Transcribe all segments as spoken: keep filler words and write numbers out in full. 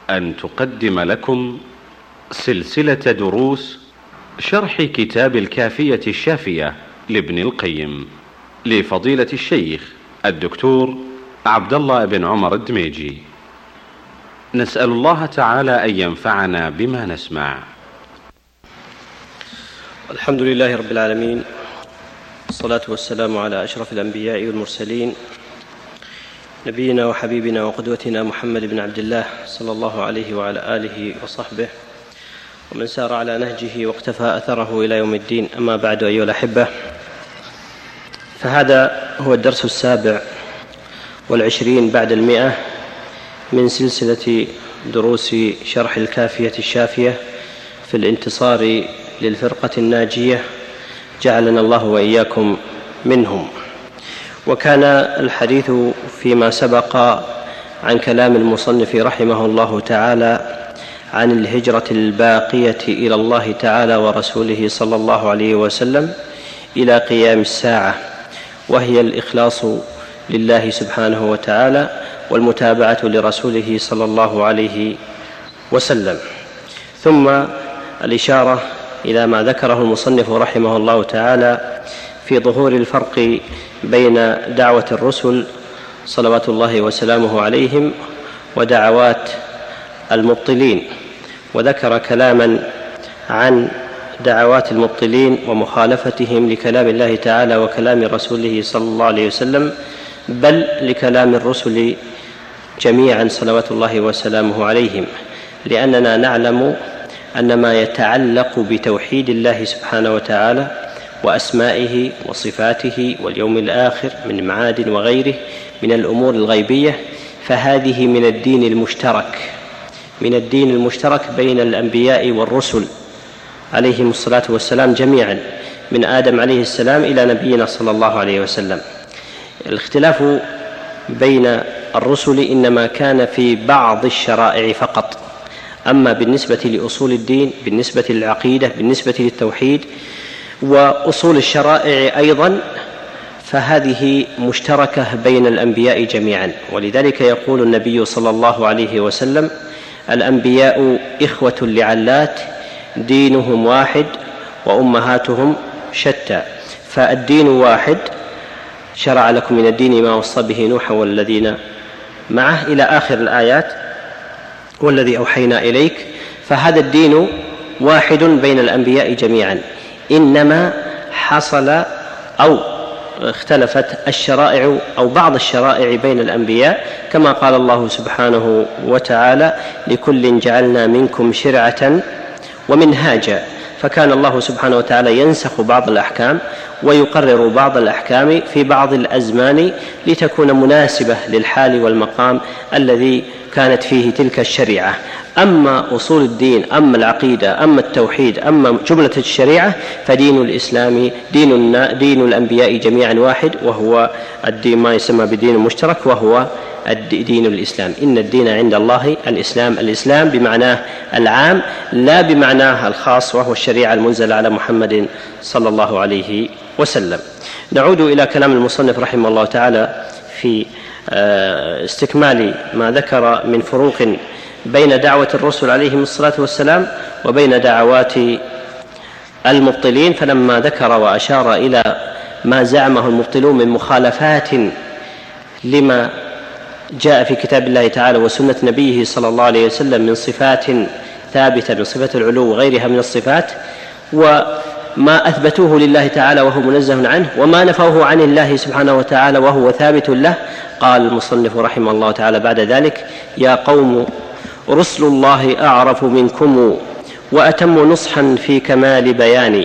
أن تقدم لكم سلسلة دروس شرح كتاب الكافية الشافية لابن القيم لفضيلة الشيخ الدكتور عبد الله بن عمر الدميجي. نسأل الله تعالى أن ينفعنا بما نسمع. الحمد لله رب العالمين، والصلاة والسلام على أشرف الأنبياء والمرسلين، نبينا وحبيبنا وقدوتنا محمد بن عبد الله صلى الله عليه وعلى آله وصحبه ومن سار على نهجه واقتفى أثره إلى يوم الدين. أما بعد، أيها الأحبة، فهذا هو الدرس السابع والعشرين بعد المئة من سلسلة دروس شرح الكافية الشافية في الانتصار للفرقة الناجية، جعلنا الله وإياكم منهم. وكان الحديث فيما سبق عن كلام المصنف رحمه الله تعالى عن الهجرة الباقية إلى الله تعالى ورسوله صلى الله عليه وسلم إلى قيام الساعة، وهي الإخلاص لله سبحانه وتعالى والمتابعة لرسوله صلى الله عليه وسلم. ثم الإشارة إلى ما ذكره المصنف رحمه الله تعالى في ظهور الفرق بين دعوة الرسل صلوات الله وسلامه عليهم ودعوات المبطلين، وذكر كلاما عن دعوات المبطلين ومخالفتهم لكلام الله تعالى وكلام رسوله صلى الله عليه وسلم، بل لكلام الرسل جميعا صلوات الله وسلامه عليهم، لأننا نعلم أن ما يتعلق بتوحيد الله سبحانه وتعالى وأسمائه وصفاته واليوم الآخر من معاد وغيره من الأمور الغيبية، فهذه من الدين المشترك من الدين المشترك بين الأنبياء والرسل عليهم الصلاة والسلام جميعا، من آدم عليه السلام إلى نبينا صلى الله عليه وسلم. الاختلاف بين الرسل إنما كان في بعض الشرائع فقط، أما بالنسبة لأصول الدين، بالنسبة للعقيدة، بالنسبة للتوحيد وأصول الشرائع أيضا، فهذه مشتركة بين الأنبياء جميعا. ولذلك يقول النبي صلى الله عليه وسلم: الأنبياء إخوة لعلات، دينهم واحد وأمهاتهم شتى. فالدين واحد، شرع لكم من الدين ما وصى به نوح والذين معه إلى آخر الآيات، والذي أوحينا إليك. فهذا الدين واحد بين الأنبياء جميعا، إنما حصل أو اختلفت الشرائع أو بعض الشرائع بين الأنبياء، كما قال الله سبحانه وتعالى: لكل جعلنا منكم شرعة ومنهاجا. فكان الله سبحانه وتعالى ينسخ بعض الأحكام ويقرر بعض الأحكام في بعض الأزمان لتكون مناسبة للحال والمقام الذي كانت فيه تلك الشريعة. أما أصول الدين، أما العقيدة، أما التوحيد، أما جملة الشريعة، فدين الإسلام دين, دين الأنبياء جميعا واحد، وهو الدين ما يسمى بدين المشترك، وهو الدين الإسلام. إن الدين عند الله الإسلام. الإسلام بمعناه العام لا بمعناه الخاص، وهو الشريعة المنزلة على محمد صلى الله عليه وسلم. نعود إلى كلام المصنف رحمه الله تعالى في استكمال ما ذكر من فروق بين دعوة الرسل عليهم الصلاة والسلام وبين دعوات المبطلين. فلما ذكر وأشار إلى ما زعمه المبطلون من مخالفات لما جاء في كتاب الله تعالى وسنة نبيه صلى الله عليه وسلم من صفات ثابتة، من صفات العلو وغيرها من الصفات، وما أثبتوه لله تعالى وهو منزه عنه، وما نفوه عن الله سبحانه وتعالى وهو ثابت له، قال المصنف رحمه الله تعالى بعد ذلك: يا قوم رسل الله أعرف منكم وأتم نصحا في كمال بياني.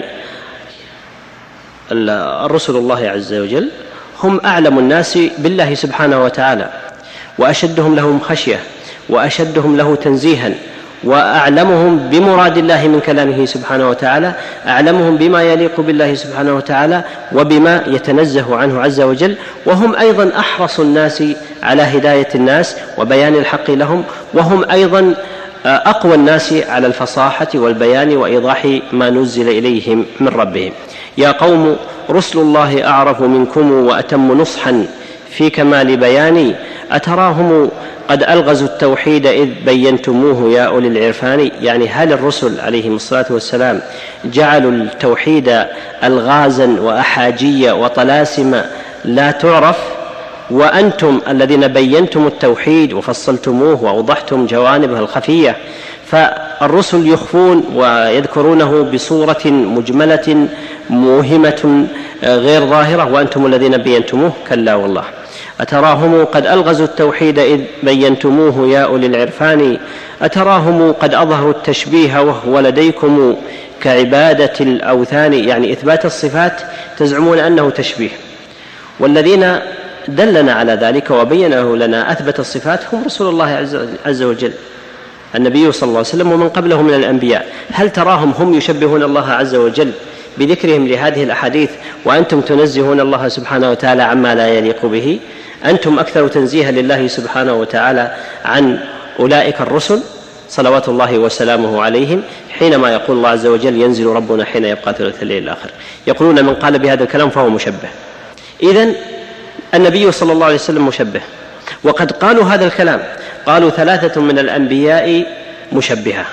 الرسل الله عز وجل هم أعلم الناس بالله سبحانه وتعالى، وأشدهم لهم خشية، وأشدهم له تنزيها، وأعلمهم بمراد الله من كلامه سبحانه وتعالى، أعلمهم بما يليق بالله سبحانه وتعالى وبما يتنزه عنه عز وجل، وهم أيضا أحرص الناس على هداية الناس وبيان الحق لهم، وهم أيضا أقوى الناس على الفصاحة والبيان وإيضاح ما نزل إليهم من ربهم. يا قوم رسل الله أعرف منكم وأتم نصحا في كمال بياني أتراهم قد ألغزوا التوحيد إذ بينتموه يا أولي العرفان. يعني هل الرسل عليهم الصلاة والسلام جعلوا التوحيد ألغازا وأحاجية وطلاسم لا تعرف، وأنتم الذين بينتم التوحيد وفصلتموه وأوضحتم جوانبه الخفية؟ فالرسل يخفون ويذكرونه بصورة مجملة موهمة غير ظاهرة، وأنتم الذين بينتموه كلا والله. أتراهم قد ألغزوا التوحيد إذ بينتموه يا أولي العرفان، أتراهم قد أظهروا التشبيه وهو لديكم كعبادة الأوثان. يعني إثبات الصفات تزعمون أنه تشبيه، والذين دلنا على ذلك وبينه لنا أثبت الصفات هم رسول الله عز وجل، النبي صلى الله عليه وسلم ومن قبله من الأنبياء. هل تراهم هم يشبهون الله عز وجل بذكرهم لهذه الأحاديث وأنتم تنزهون الله سبحانه وتعالى عما لا يليق به؟ أنتم أكثر تنزيها لله سبحانه وتعالى عن أولئك الرسل صلوات الله وسلامه عليهم، حينما يقول الله عز وجل ينزل ربنا حين يبقى ثلث الليل الآخر. يقولون من قال بهذا الكلام فهو مشبه. إذن النبي صلى الله عليه وسلم مشبه، وقد قالوا هذا الكلام، قالوا ثلاثة من الأنبياء مشبهة،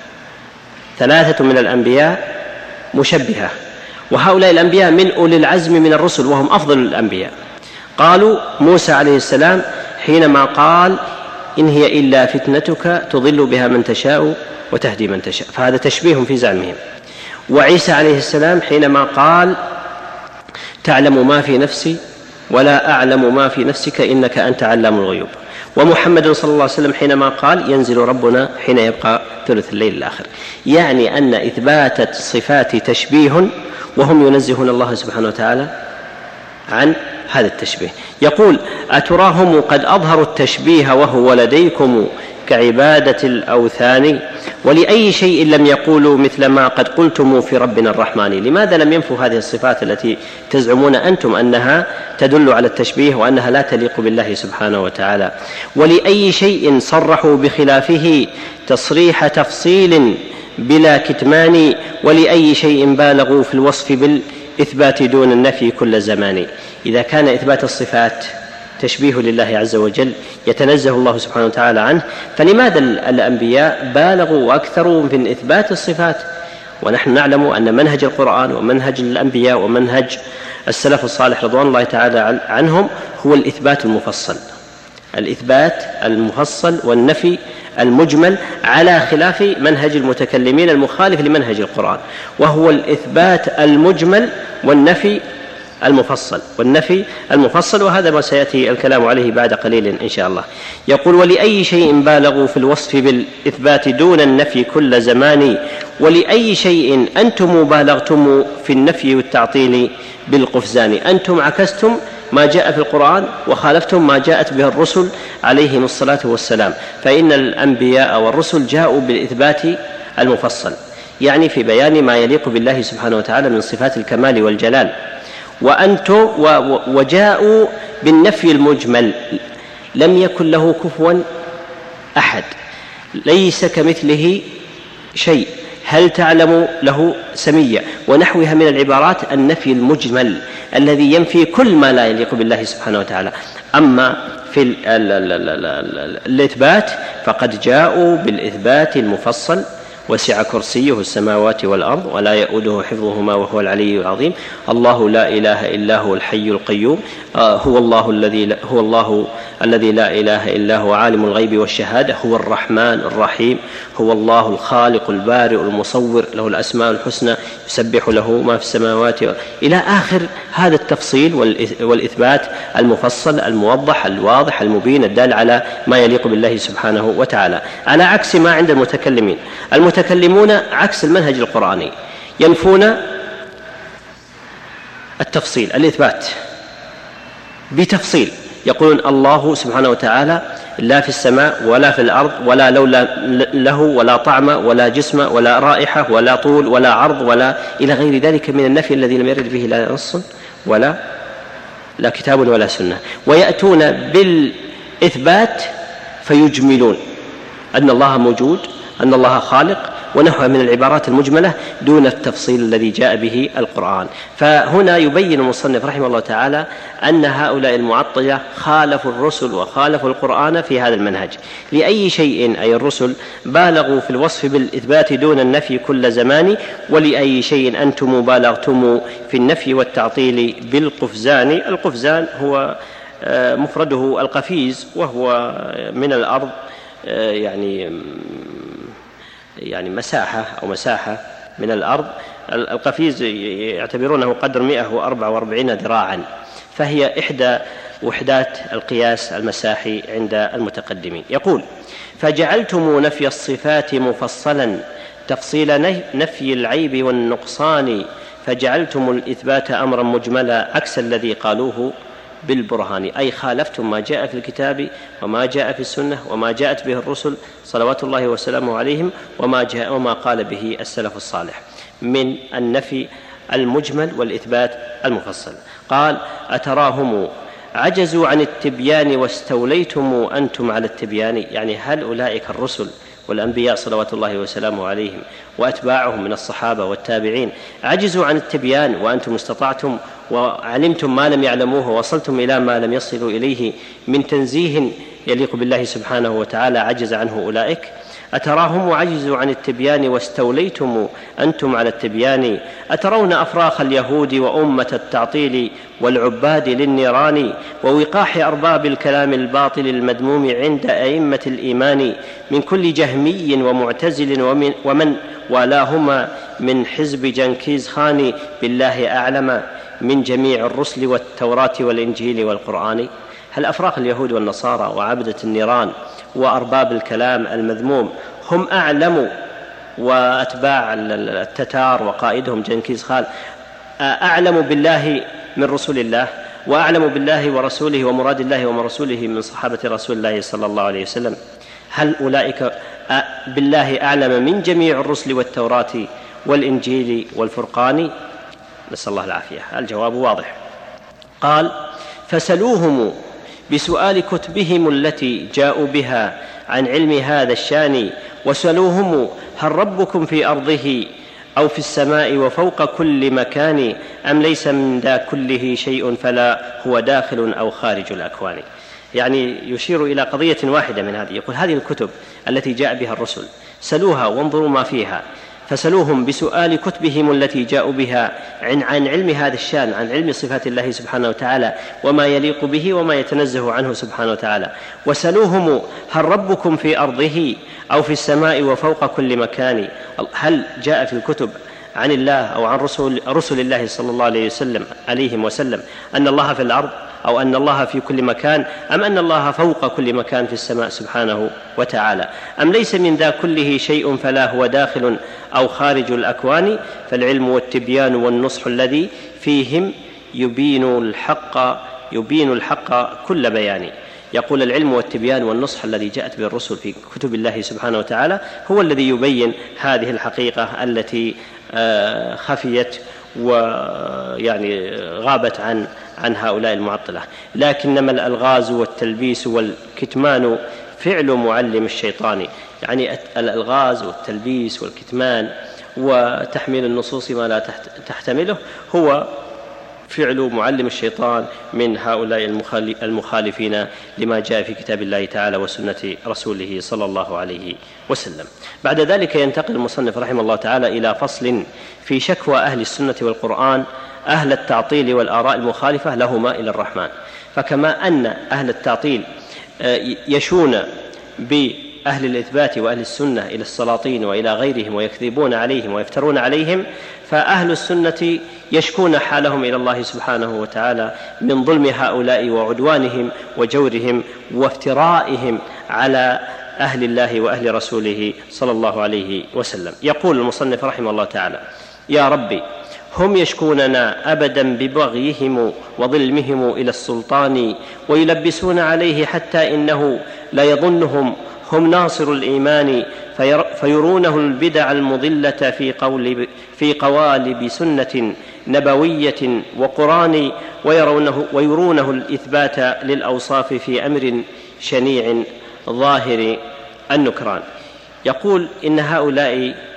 ثلاثة من الأنبياء مشبهة، وهؤلاء الأنبياء من أولي العزم من الرسل وهم أفضل الأنبياء. قالوا موسى عليه السلام حينما قال إن هي إلا فتنتك تضل بها من تشاء وتهدي من تشاء، فهذا تشبيه في زعمهم. وعيسى عليه السلام حينما قال تعلم ما في نفسي ولا أعلم ما في نفسك إنك أنت علام الغيوب. ومحمد صلى الله عليه وسلم حينما قال ينزل ربنا حين يبقى ثلث الليل الآخر. يعني أن إثبات الصفات تشبيه وهم ينزهون الله سبحانه وتعالى عن هذا التشبيه. يقول أتراهم قد أظهروا التشبيه وهو لديكم كعبادة الأوثان، ولأي شيء لم يقولوا مثل ما قد قلتم في ربنا الرحمن. لماذا لم ينفوا هذه الصفات التي تزعمون أنتم أنها تدل على التشبيه وأنها لا تليق بالله سبحانه وتعالى؟ ولأي شيء صرحوا بخلافه تصريح تفصيل بلا كتمان، ولأي شيء بالغوا في الوصف بالإثبات دون النفي كل زمان. إذا كان إثبات الصفات تشبيه لله عز وجل يتنزه الله سبحانه وتعالى عنه، فلماذا الأنبياء بالغوا وأكثروا في إثبات الصفات؟ ونحن نعلم أن منهج القرآن ومنهج الأنبياء ومنهج السلف الصالح رضوان الله تعالى عنهم هو الإثبات المفصل، الإثبات المفصل والنفي المجمل، على خلاف منهج المتكلمين المخالف لمنهج القرآن، وهو الإثبات المجمل والنفي المفصل والنفي المفصل وهذا ما سيأتي الكلام عليه بعد قليل إن شاء الله. يقول ولأي شيء بالغوا في الوصف بالإثبات دون النفي كل زمان، ولأي شيء أنتم بالغتم في النفي والتعطيل بالقفزان. أنتم عكستم ما جاء في القرآن وخالفتم ما جاءت به الرسل عليهم الصلاة والسلام، فإن الأنبياء والرسل جاءوا بالإثبات المفصل، يعني في بيان ما يليق بالله سبحانه وتعالى من صفات الكمال والجلال، وأنتم وجاءوا بالنفي المجمل، لم يكن له كفوا أحد، ليس كمثله شيء، هل تعلم له سمية، ونحوها من العبارات النفي المجمل الذي ينفي كل ما لا يليق بالله سبحانه وتعالى. أما في الإثبات فقد جاءوا بالإثبات المفصل، وسع كرسيه السماوات والأرض ولا يؤوده حفظهما وهو العلي العظيم، الله لا إله إلا هو الحي القيوم، هو الله الذي هو الله الذي لا إله إلا هو عالم الغيب والشهادة، هو الرحمن الرحيم، هو الله الخالق البارئ المصور، له الأسماء الحسنى، يسبح له ما في السماوات إلى آخر هذا التفصيل والإثبات المفصل الموضح الواضح المبين الدال على ما يليق بالله سبحانه وتعالى، على عكس ما عند المتكلمين. المتكلمون عكس المنهج القرآني، ينفون التفصيل الإثبات بتفصيل، يقولون الله سبحانه وتعالى لا في السماء ولا في الأرض ولا لولا له ولا طعم ولا جسم ولا رائحة ولا طول ولا عرض ولا إلى غير ذلك من النفي الذي لم يرد فيه لا نص ولا لا كتاب ولا سنة. ويأتون بالإثبات فيجملون أن الله موجود، أن الله خالق، ونحوها من العبارات المجملة دون التفصيل الذي جاء به القرآن. فهنا يبين المصنف رحمه الله تعالى أن هؤلاء المعطلة خالفوا الرسل وخالفوا القرآن في هذا المنهج. لأي شيء أي الرسل بالغوا في الوصف بالإثبات دون النفي كل زمان، ولأي شيء أنتم بالغتم في النفي والتعطيل بالقفزان. القفزان هو مفرده القفيز، وهو من الأرض يعني يعني مساحة أو مساحة من الأرض. القفيز يعتبرونه قدر مئة وأربعة وأربعين ذراعا، فهي إحدى وحدات القياس المساحي عند المتقدمين. يقول: فجعلتم نفي الصفات مفصلا تفصيل نفي العيب والنقصان، فجعلتم الإثبات أمرا مجملا عكس الذي قالوه بالبرهان. أي خالفتم ما جاء في الكتاب وما جاء في السنة وما جاءت به الرسل صلوات الله وسلامه عليهم وما جاء وما قال به السلف الصالح من النفي المجمل والإثبات المفصل. قال: أتراهم عجزوا عن التبيان واستوليتم أنتم على التبيان. يعني هل أولئك الرسل والأنبياء صلوات الله وسلامه عليهم وأتباعهم من الصحابة والتابعين عجزوا عن التبيان وأنتم استطعتم وعلمتم ما لم يعلموه ووصلتم إلى ما لم يصلوا إليه من تنزيه يليق بالله سبحانه وتعالى عجز عنه أولئك؟ أتراهم عجزوا عن التبيان واستوليتم أنتم على التبيان. أترون أفراخ اليهود وأمة التعطيل والعباد للنيران، ووقاح أرباب الكلام الباطل المذموم عند أئمة الإيمان من كل جهمي ومعتزل ومن, ومن والاهما من حزب جنكيز خان، بالله أعلم من جميع الرسل والتوراة والإنجيل والقرآن. هل أفراخ اليهود والنصارى وعبدة النيران وأرباب الكلام المذموم هم أعلم، وأتباع التتار وقائدهم جنكيز خان أعلم بالله من رسول الله، وأعلم بالله ورسوله ومراد الله ورسوله من صحابة رسول الله صلى الله عليه وسلم؟ هل أولئك بالله أعلم من جميع الرسل والتوراة والإنجيل والفرقان؟ نسأل الله العافية. الجواب واضح. قال: فسلوهم بسؤال كتبهم التي جاءوا بها عن علم هذا الشان، وسلوهم هل ربكم في أرضه أو في السماء وفوق كل مكان، أم ليس من ذا كله شيء فلا هو داخل أو خارج الأكوان. يعني يشير إلى قضية واحدة من هذه. يقول: هذه الكتب التي جاء بها الرسل سلوها وانظروا ما فيها. فسلوهم بسؤال كتبهم التي جاءوا بها عن, عن علم هذا الشان، عن علم صفات الله سبحانه وتعالى وما يليق به وما يتنزه عنه سبحانه وتعالى. وسلوهم هل ربكم في أرضه أو في السماء وفوق كل مكان. هل جاء في الكتب عن الله أو عن رسول, رسل الله صلى الله عليه وسلم عليهم وسلم أن الله في الأرض أو أن الله في كل مكان، أم أن الله فوق كل مكان في السماء سبحانه وتعالى؟ أم ليس من ذا كله شيء فلا هو داخل أو خارج الأكوان؟ فالعلم والتبيان والنصح الذي فيهم يبين الحق يبين الحق كل بيان. يقول: العلم والتبيان والنصح الذي جاءت به الرسل في كتب الله سبحانه وتعالى هو الذي يبين هذه الحقيقة التي خفيت ويعني غابت عن عن هؤلاء المعطلة. لكنما الألغاز والتلبيس والكتمان فعل معلم الشيطان. يعني الألغاز والتلبيس والكتمان وتحميل النصوص ما لا تحتمله هو فعل معلم الشيطان من هؤلاء المخالفين لما جاء في كتاب الله تعالى وسنة رسوله صلى الله عليه وسلم. بعد ذلك ينتقل المصنف رحمه الله تعالى إلى فصل في شكوى أهل السنة والقرآن أهل التعطيل والآراء المخالفة لهما إلى الرحمن. فكما أن أهل التعطيل يشون بأهل الإثبات وأهل السنة إلى السلاطين وإلى غيرهم ويكذبون عليهم ويفترون عليهم، فأهل السنة يشكون حالهم إلى الله سبحانه وتعالى من ظلم هؤلاء وعدوانهم وجورهم وافترائهم على أهل الله وأهل رسوله صلى الله عليه وسلم. يقول المصنف رحمه الله تعالى: يا ربي، هم يشكوننا أبدا ببغيهم وظلمهم إلى السلطان، ويلبسون عليه حتى إنه لا يظنهم هم ناصر الإيمان، فيرونه البدع المضلة في, قول في قوالب سنة نبوية وقرآن، ويرونه, ويرونه الإثبات للأوصاف في أمر شنيع ظاهر النكران. يقول إن هؤلاء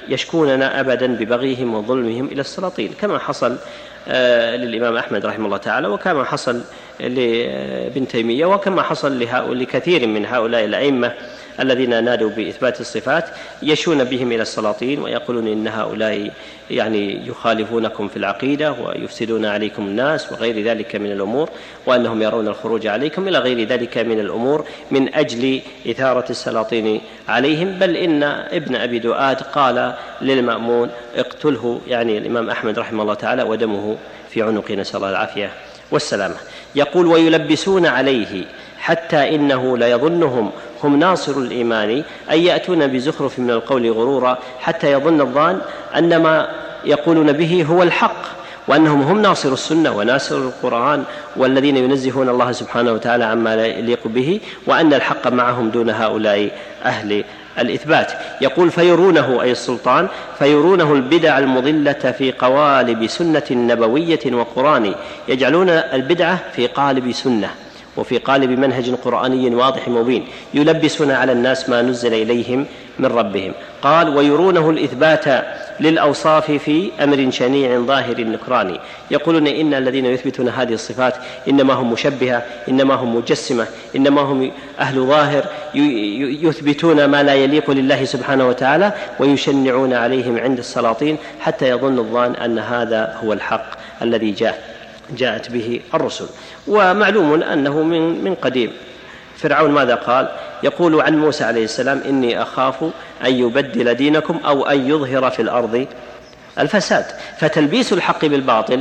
يشكوننا أبدا ببغيهم وظلمهم إلى السلاطين، كما حصل للإمام أحمد رحمه الله تعالى، وكما حصل لابن تيمية، وكما حصل لكثير من هؤلاء الأئمة الذين نادوا بإثبات الصفات، يشون بهم إلى السلاطين ويقولون إن هؤلاء يعني يخالفونكم في العقيدة ويفسدون عليكم الناس وغير ذلك من الأمور، وأنهم يرون الخروج عليكم إلى غير ذلك من الأمور من أجل إثارة السلاطين عليهم. بل إن ابن أبي دؤاد قال للمأمون اقتله، يعني الإمام أحمد رحمه الله تعالى، ودمه في عنق، نسأل الله العافية والسلامة. يقول ويلبسون عليه حتى إنه لا يظنهم هم ناصر الإيمان، أي يأتون بزخرف من القول غرورا حتى يظن الظان أن ما يقولون به هو الحق، وأنهم هم ناصر السنة وناصر القرآن والذين ينزهون الله سبحانه وتعالى عما لا يليق به، وأن الحق معهم دون هؤلاء أهل الإثبات. يقول فيرونه، أي السلطان، فيرونه البدع المضلة في قوالب سنة نبوية وقرآن، يجعلون البدعة في قالب سنة وفي قالب منهج قرآني واضح مبين، يلبسون على الناس ما نزل إليهم من ربهم. قال ويرونه الإثبات للأوصاف في أمر شنيع ظاهر النكران، يقولون إن الذين يثبتون هذه الصفات إنما هم مشبهة، إنما هم مجسمة، إنما هم أهل ظاهر يثبتون ما لا يليق لله سبحانه وتعالى، ويشنعون عليهم عند السلاطين حتى يظن الظان أن هذا هو الحق الذي جاء جاءت به الرسل. ومعلوم أنه من من قديم فرعون ماذا قال؟ يقول عن موسى عليه السلام إني أخاف أن يبدل دينكم أو أن يظهر في الأرض الفساد. فتلبيس الحق بالباطل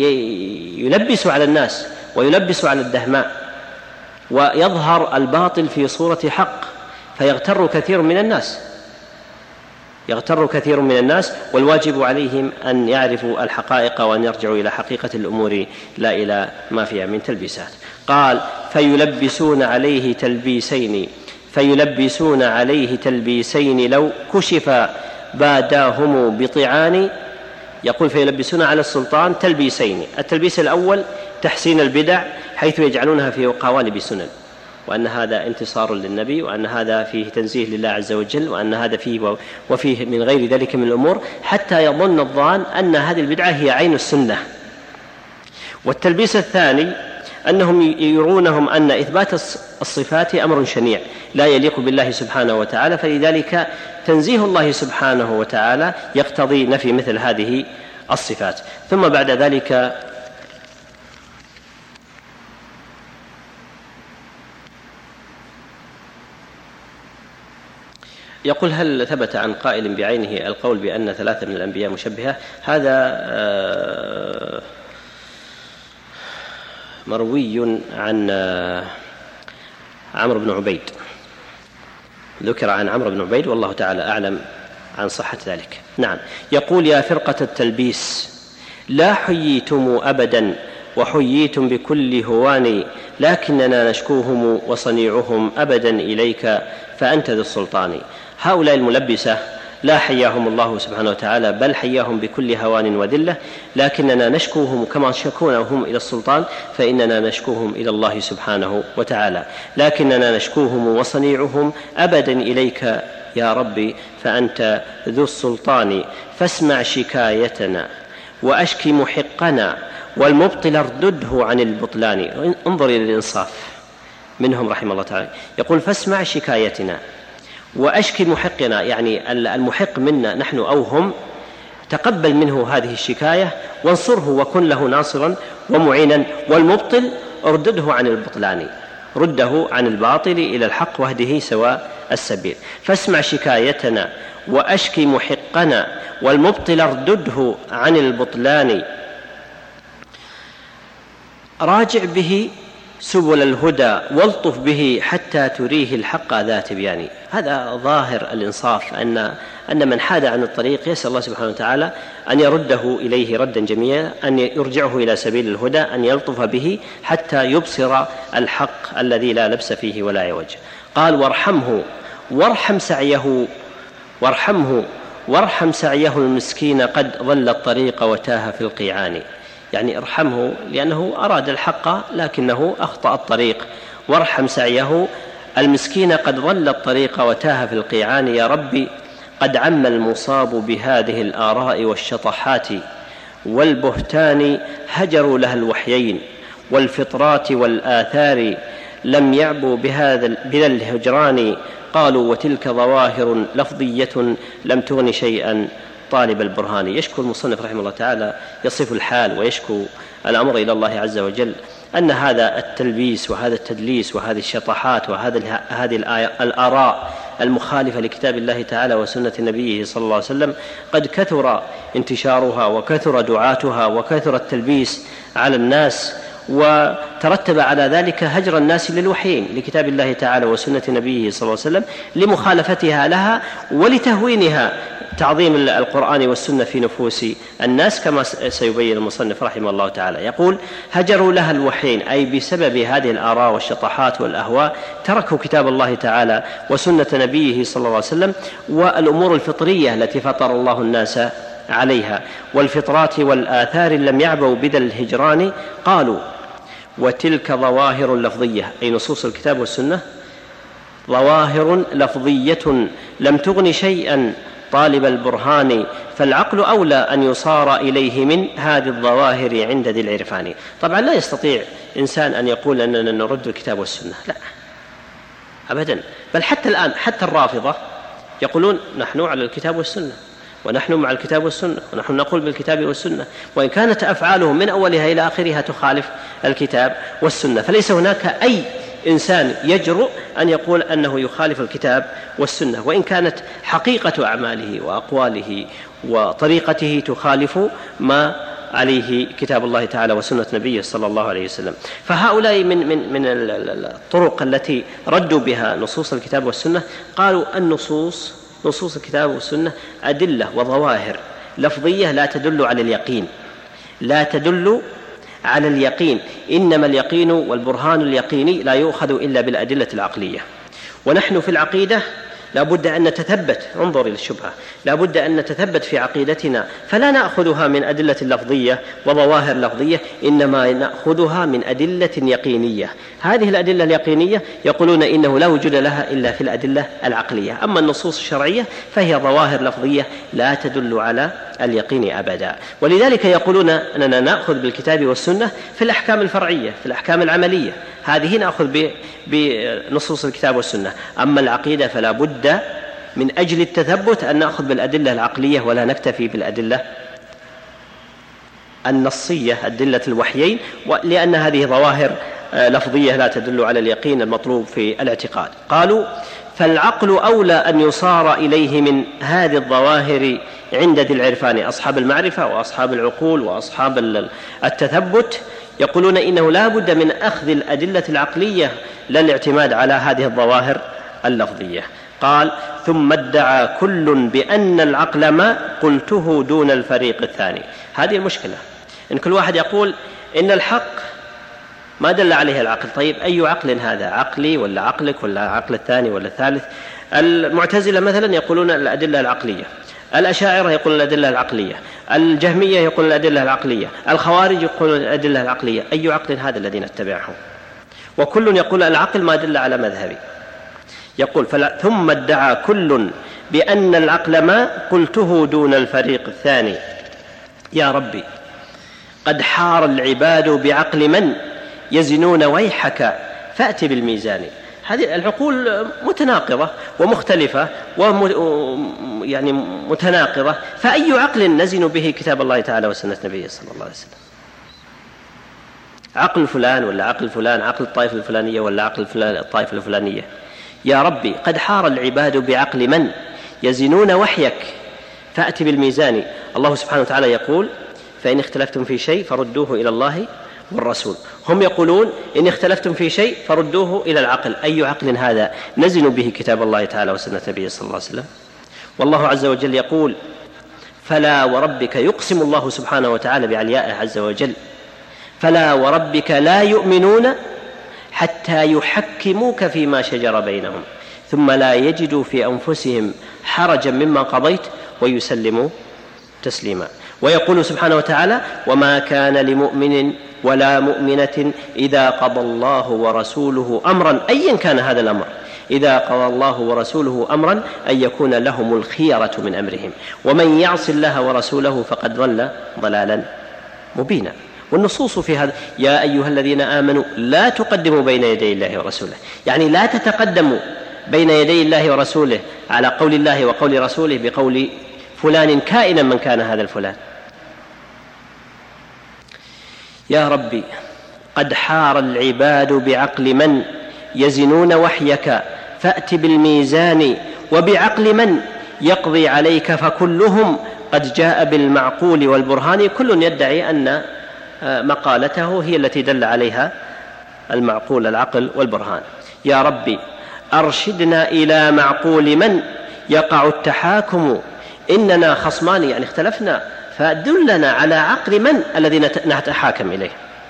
يلبس على الناس ويلبس على الدهماء، ويظهر الباطل في صورة حق، فيغتر كثير من الناس يغتر كثير من الناس والواجب عليهم أن يعرفوا الحقائق وأن يرجعوا إلى حقيقة الأمور لا إلى ما فيها من تلبيسات. قال فيلبسون عليه تلبيسين فيلبسون عليه تلبيسين لو كشف باداهم بطعان. يقول فيلبسون على السلطان تلبيسين، التلبيس الأول تحسين البدع حيث يجعلونها في قوالب سنن، وأن هذا انتصار للنبي، وأن هذا فيه تنزيه لله عز وجل، وأن هذا فيه وفيه من غير ذلك من الأمور، حتى يظن الظان أن هذه البدعة هي عين السنة. والتلبيس الثاني أنهم يرونهم أن إثبات الصفات أمر شنيع لا يليق بالله سبحانه وتعالى، فلذلك تنزيه الله سبحانه وتعالى يقتضي نفي مثل هذه الصفات. ثم بعد ذلك يقول هل ثبت عن قائل بعينه القول بأن ثلاثة من الأنبياء مشبهة؟ هذا مروي عن عمرو بن عبيد، ذكر عن عمرو بن عبيد والله تعالى أعلم عن صحة ذلك. نعم. يقول يا فرقة التلبيس لا حييتم أبدا وحييتم بكل هوان، لكننا نشكوهم وصنيعهم أبدا إليك فأنت ذو السلطان. هؤلاء الملبسة لا حياهم الله سبحانه وتعالى، بل حياهم بكل هوان وذلة، لكننا نشكوهم كما شكونهم إلى السلطان فإننا نشكوهم إلى الله سبحانه وتعالى، لكننا نشكوهم وصنيعهم أبدا إليك يا ربي فأنت ذو السلطان. فاسمع شكايتنا وأشكي محقنا والمبطل اردده عن البطلان. انظر إلى الإنصاف منهم رحمه الله تعالى. يقول فاسمع شكايتنا وأشكي محقنا، يعني المحق منا نحن أو هم، تقبل منه هذه الشكاية وانصره وكن له ناصرا ومعينا، والمبطل اردده عن البطلان، رده عن الباطل إلى الحق واهده سواء السبيل. فاسمع شكايتنا وأشكي محقنا والمبطل اردده عن البطلان، راجع به سبل الهدى والطف به حتى تريه الحق ذات بيان. هذا ظاهر الإنصاف، أن أن من حاد عن الطريق يسأل الله سبحانه وتعالى أن يرده إليه ردا جميلا، أن يرجعه إلى سبيل الهدى، أن يلطف به حتى يبصر الحق الذي لا لبس فيه ولا عوج. قال وارحمه وارحم سعيه وارحمه وارحم سعيه المسكين قد ضل الطريق وتاه في القيعان. يعني ارحمه لأنه أراد الحق لكنه أخطأ الطريق، وارحم سعيه المسكين قد ضل الطريق وتاه في القيعان. يا ربي قد عم المصاب بهذه الآراء والشطحات والبهتان هجروا لها الوحيين والفطرات والآثار لم يعبوا بهذا بذا الهجران قالوا وتلك ظواهر لفظية لم تغن شيئا طالب البرهان. يشكو المصنف رحمه الله تعالى يصف الحال ويشكو الأمر إلى الله عز وجل أن هذا التلبيس وهذا التدليس وهذه الشطحات وهذه الآراء المخالفة لكتاب الله تعالى وسنة نبيه صلى الله عليه وسلم قد كثر انتشارها وكثر دعاتها وكثر التلبيس على الناس، وترتب على ذلك هجر الناس للوحيين لكتاب الله تعالى وسنة نبيه صلى الله عليه وسلم لمخالفتها لها ولتهوينها تعظيم القرآن والسنة في نفوس الناس كما سيبين المصنف رحمه الله تعالى. يقول هجروا لها الوحيين أي بسبب هذه الآراء والشطحات والأهواء تركوا كتاب الله تعالى وسنة نبيه صلى الله عليه وسلم والأمور الفطرية التي فطر الله الناس عليها والفطرات والآثار لم يعبوا بذا الهجران قالوا وتلك ظواهر لفظية أي نصوص الكتاب والسنة ظواهر لفظية لم تغن شيئا طالب البرهان فالعقل أولى أن يصار إليه من هذه الظواهر عند ذي العرفان. طبعا لا يستطيع إنسان أن يقول أننا نرد الكتاب والسنة، لا أبدا، بل حتى الآن حتى الرافضة يقولون نحن على الكتاب والسنة ونحن مع الكتاب والسنة ونحن نقول بالكتاب والسنة، وإن كانت أفعالهم من أولها إلى آخرها تخالف الكتاب والسنة، فليس هناك أي إنسان يجرؤ أن يقول أنه يخالف الكتاب والسنة وإن كانت حقيقة أعماله وأقواله وطريقته تخالف ما عليه كتاب الله تعالى وسنة نبيه صلى الله عليه وسلم. فهؤلاء من, من, من الطرق التي ردوا بها نصوص الكتاب والسنة قالوا النصوص نصوص الكتاب والسنة أدلة وظواهر لفظية لا تدل على اليقين، لا تدل على اليقين، إنما اليقين والبرهان اليقيني لا يؤخذ إلا بالأدلة العقلية. ونحن في العقيدة لا بد أن نتثبت، انظر إلى الشبهة، لا بد أن نتثبت في عقيدتنا فلا نأخذها من أدلة لفظية وظواهر لفظية، إنما نأخذها من أدلة يقينية. هذه الأدلة اليقينية يقولون إنه لا وجود لها إلا في الأدلة العقلية، أما النصوص الشرعية فهي ظواهر لفظية لا تدل على اليقين أبدا. ولذلك يقولون أننا نأخذ بالكتاب والسنة في الأحكام الفرعية في الأحكام العملية، هذه نأخذ بنصوص الكتاب والسنة، أما العقيدة فلا بد من أجل التثبت أن نأخذ بالأدلة العقلية ولا نكتفي بالأدلة النصية أدلة الوحيين، لأن هذه ظواهر لفظية لا تدل على اليقين المطلوب في الاعتقاد. قالوا فالعقل أولى أن يصار إليه من هذه الظواهر عند ذي العرفان، أصحاب المعرفة وأصحاب العقول وأصحاب التثبت يقولون إنه لا بد من أخذ الأدلة العقلية لا الاعتماد على هذه الظواهر اللفظية. قال ثم ادعى كل بأن العقل ما قلته دون الفريق الثاني. هذه المشكلة، إن كل واحد يقول إن الحق ما دل عليه العقل. طيب أي عقل هذا؟ عقلي ولا عقلك ولا عقل الثاني ولا الثالث؟ المعتزلة مثلا يقولون الأدلة العقلية، الأشاعرة يقولون الأدلة العقلية، الجهمية يقولون الأدلة العقلية، الخوارج يقولون الأدلة العقلية. أي عقل هذا الذي نتبعه؟ وكل يقول العقل ما دل على مذهبي. يقول ثم ادعى كل بأن العقل ما قلته دون الفريق الثاني. يا ربي قد حار العباد بعقل من يزنون ويحك فأت بالميزان. هذه العقول متناقضة ومختلفة ويعني متناقضة، فأي عقل نزن به كتاب الله تعالى وسنة نبيه صلى الله عليه وسلم؟ عقل فلان ولا عقل فلان، عقل الطائفة الفلانية ولا عقل فلان الطائفة الفلانية. يا ربي قد حار العباد بعقل من يزنون وحيك فأت بالميزان. الله سبحانه وتعالى يقول فإن اختلفتم في شيء فردوه إلى الله والرسول. هم يقولون إن اختلفتم في شيء فردوه إلى العقل. أي عقل هذا نزن به كتاب الله تعالى وسنة نبيه صلى الله عليه وسلم؟ والله عز وجل يقول فلا وربك، يقسم الله سبحانه وتعالى بعليائه عز وجل، فلا وربك لا يؤمنون حتى يحكموك فيما شجر بينهم ثم لا يجدوا في أنفسهم حرجا مما قضيت ويسلموا تسليما. ويقول سبحانه وتعالى وما كان لمؤمن ولا مؤمنة إذا قضى الله ورسوله أمرا أيا كان هذا الأمر إذا قضى الله ورسوله أمرا أن يكون لهم الخيرة من أمرهم ومن يعص الله ورسوله فقد ضل ضلالا مبينا. والنصوص في هذا: يا أيها الذين آمنوا لا تقدموا بين يدي الله ورسوله، يعني لا تتقدموا بين يدي الله ورسوله على قول الله وقول رسوله بقول فلان كائنا من كان هذا الفلان. يا ربي قد حار العباد بعقل من يزنون وحيك فأت بالميزان وبعقل من يقضي عليك فكلهم قد جاء بالمعقول والبرهان. كل يدعي أن مقالته هي التي دل عليها المعقول العقل والبرهان. يا ربي أرشدنا إلى معقول من يقع التحاكم إننا خصمان، يعني اختلفنا، فدلنا على عقل من الذي نتحاكم إليه.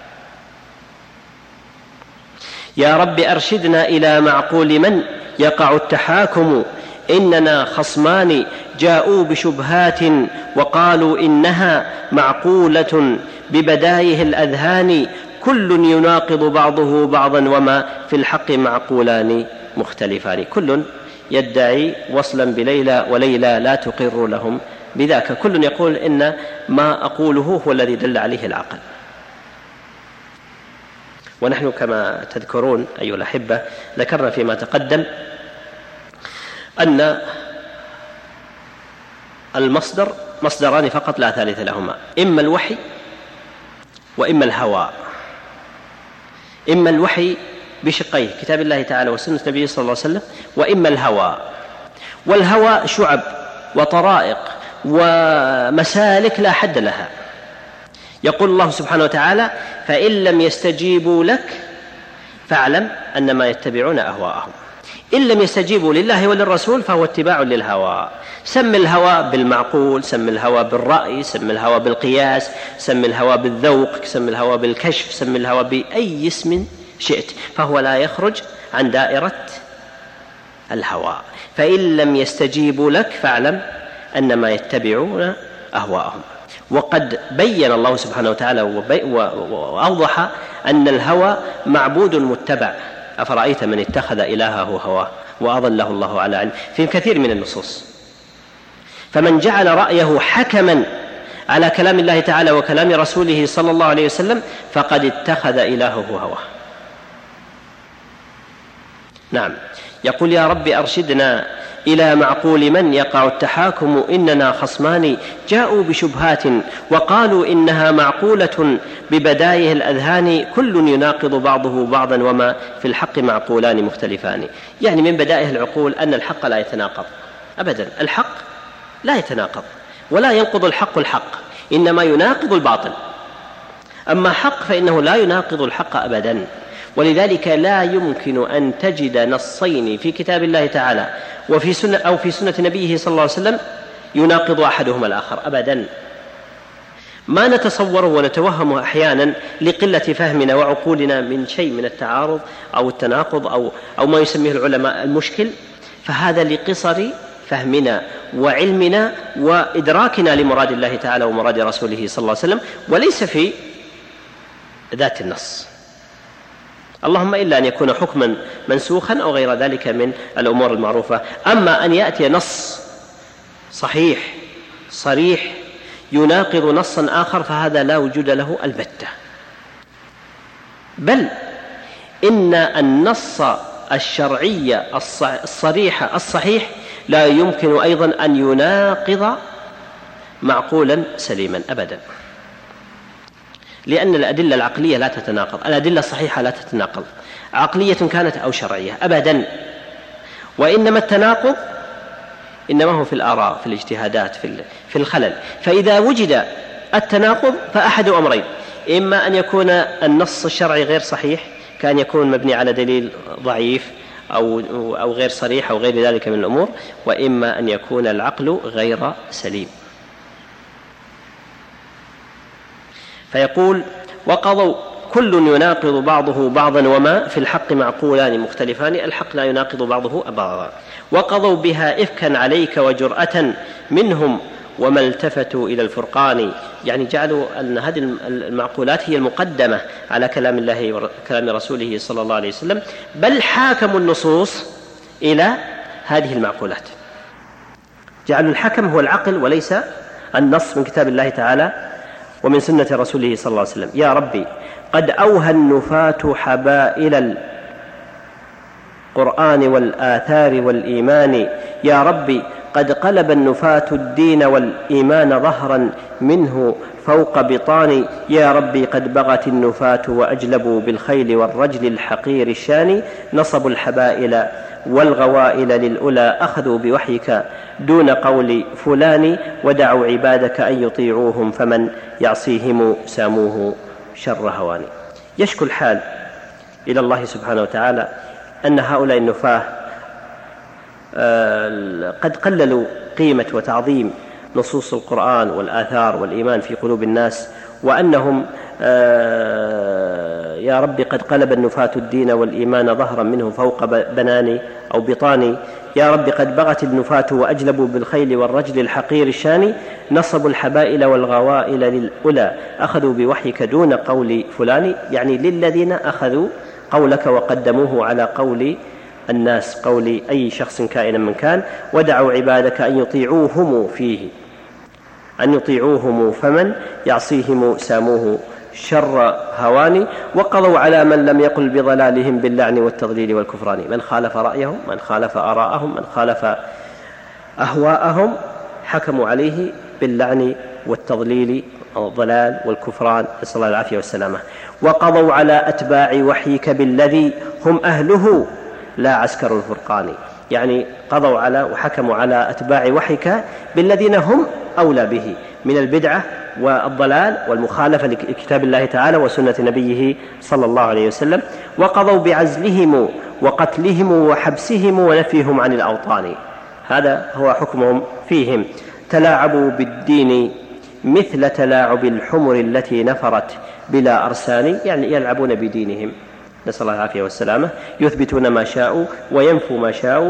يا رب أرشدنا إلى معقول من يقع التحاكم إننا خصمان جاءوا بشبهات وقالوا إنها معقولة ببدايه الأذهان كل يناقض بعضه بعضا وما في الحق معقولان مختلفان. كل يدعي وصلا بليلى وليلى لا تقر لهم بذاك. كل يقول إن ما أقوله هو الذي دل عليه العقل. ونحن كما تذكرون أيها الأحبة ذكرنا فيما تقدم أن المصدر مصدران فقط لا ثالث لهما: إما الوحي وإما الهوى. إما الوحي بشقيه كتاب الله تعالى وسنة النبي صلى الله عليه وسلم، وإما الهوى. والهوى شعب وطرائق ومسالك لا حد لها. يقول الله سبحانه وتعالى: فإن لم يستجيبوا لك فاعلم أنما يتبعون أهواءهم. إن لم يستجيبوا لله وللرسول فهو اتباع للهوى. سم الهوى بالمعقول، سم الهوى بالرأي، سم الهوى بالقياس، سم الهوى بالذوق، سم الهوى بالكشف، سم الهوى بأي اسم شئت، فهو لا يخرج عن دائرة الهوى. فإن لم يستجيبوا لك فاعلم أنما يتبعون أهواءهم. وقد بين الله سبحانه وتعالى وأوضح أن الهوى معبود متبع. أفرأيت من اتخذ إلهه هواه وأضله الله على علم، في كثير من النصوص. فمن جعل رأيه حكما على كلام الله تعالى وكلام رسوله صلى الله عليه وسلم فقد اتخذ إلهه هواه. نعم. يقول: يا رب أرشدنا إلى معقول من يقع التحاكم إننا خصمان جاءوا بشبهات وقالوا إنها معقولة ببدايه الأذهان كل يناقض بعضه بعضا وما في الحق معقولان مختلفان. يعني من بدائه العقول أن الحق لا يتناقض أبدا. الحق لا يتناقض ولا ينقض الحق الحق، إنما يناقض الباطل. أما حق فإنه لا يناقض الحق أبدا. ولذلك لا يمكن أن تجد نصين في كتاب الله تعالى وفي سنة أو في سنة نبيه صلى الله عليه وسلم يناقض أحدهما الآخر أبدا. ما نتصوره ونتوهمه أحيانا لقلة فهمنا وعقولنا من شيء من التعارض أو التناقض أو, أو ما يسميه العلماء المشكل، فهذا لقصر فهمنا وعلمنا وإدراكنا لمراد الله تعالى ومراد رسوله صلى الله عليه وسلم، وليس في ذات النص. اللهم إلا أن يكون حكما منسوخا أو غير ذلك من الأمور المعروفة. أما أن يأتي نص صحيح صريح يناقض نصا آخر فهذا لا وجود له البتة. بل إن النص الشرعي الصريح الصحيح لا يمكن أيضا أن يناقض معقولا سليما أبدا، لأن الأدلة العقلية لا تتناقض، الأدلة الصحيحة لا تتناقض، عقلية كانت أو شرعية أبدا. وإنما التناقض إنما هو في الآراء، في الاجتهادات، في الخلل. فإذا وجد التناقض فأحد أمرين: إما أن يكون النص الشرعي غير صحيح كان يكون مبني على دليل ضعيف أو, أو غير صريح أو غير ذلك من الأمور، وإما أن يكون العقل غير سليم. فيقول: وقضوا كل يناقض بعضه بعضا وما في الحق معقولان مختلفان. الحق لا يناقض بعضه بعضا. وقضوا بها إفكا عليك وجرأة منهم وما التفتوا إلى الفرقان. يعني جعلوا أن هذه المعقولات هي المقدمة على كلام الله وكلام رسوله صلى الله عليه وسلم، بل حاكموا النصوص إلى هذه المعقولات. جعلوا الحكم هو العقل وليس النص من كتاب الله تعالى ومن سنة رسوله صلى الله عليه وسلم. يا ربي قد أوهى النفاة حبائل القرآن والآثار والإيمان، يا ربي قد قلب النفاة الدين والإيمان ظهرا منه فوق بطان، يا ربي قد بغت النفاة وأجلبوا بالخيل والرجل الحقير الشان، نصبوا الحبائل والغوائل للأولى أخذوا بوحيك دون قول فلان، ودعوا عبادك أن يطيعوهم فمن يعصيهم ساموه شر هواني. يشكو الحال إلى الله سبحانه وتعالى أن هؤلاء النفاة قد قللوا قيمة وتعظيم نصوص القرآن والآثار والإيمان في قلوب الناس، وأنهم يا رب قد قلب النفاة الدين والإيمان ظهرا منه فوق بناني أو بطاني، يا رب قد بغت النفاة وأجلبوا بالخيل والرجل الحقير الشاني، نصبوا الحبائل والغوائل للأولى أخذوا بوحيك دون قول فلان، يعني للذين أخذوا قولك وقدموه على قول الناس، قول أي شخص كائنا من كان، ودعوا عبادك أن يطيعوهم فيه أن يطيعوهم فمن يعصيهم ساموه شر هواني، وقضوا على من لم يقل بضلالهم باللعن والتضليل والكفران، من خالف رأيهم، من خالف آراءهم، من خالف أهواءهم، حكموا عليه باللعن والتضليل والضلال والكفران، نسأل الله العافية والسلامة. وقضوا على أتباع وحيك بالذي هم أهله لا عسكر الفرقان، يعني قضوا على وحكموا على أتباع وحيك بالذين هم أولى به من البدعة والضلال والمخالفة لكتاب الله تعالى وسنة نبيه صلى الله عليه وسلم، وقضوا بعزلهم وقتلهم وحبسهم ونفيهم عن الأوطان، هذا هو حكمهم فيهم. تلاعبوا بالدين مثل تلاعب الحمر التي نفرت بلا أرسان، يعني يلعبون بدينهم، نسأل الله العافية والسلامة، يثبتون ما شاءوا وينفوا ما شاءوا،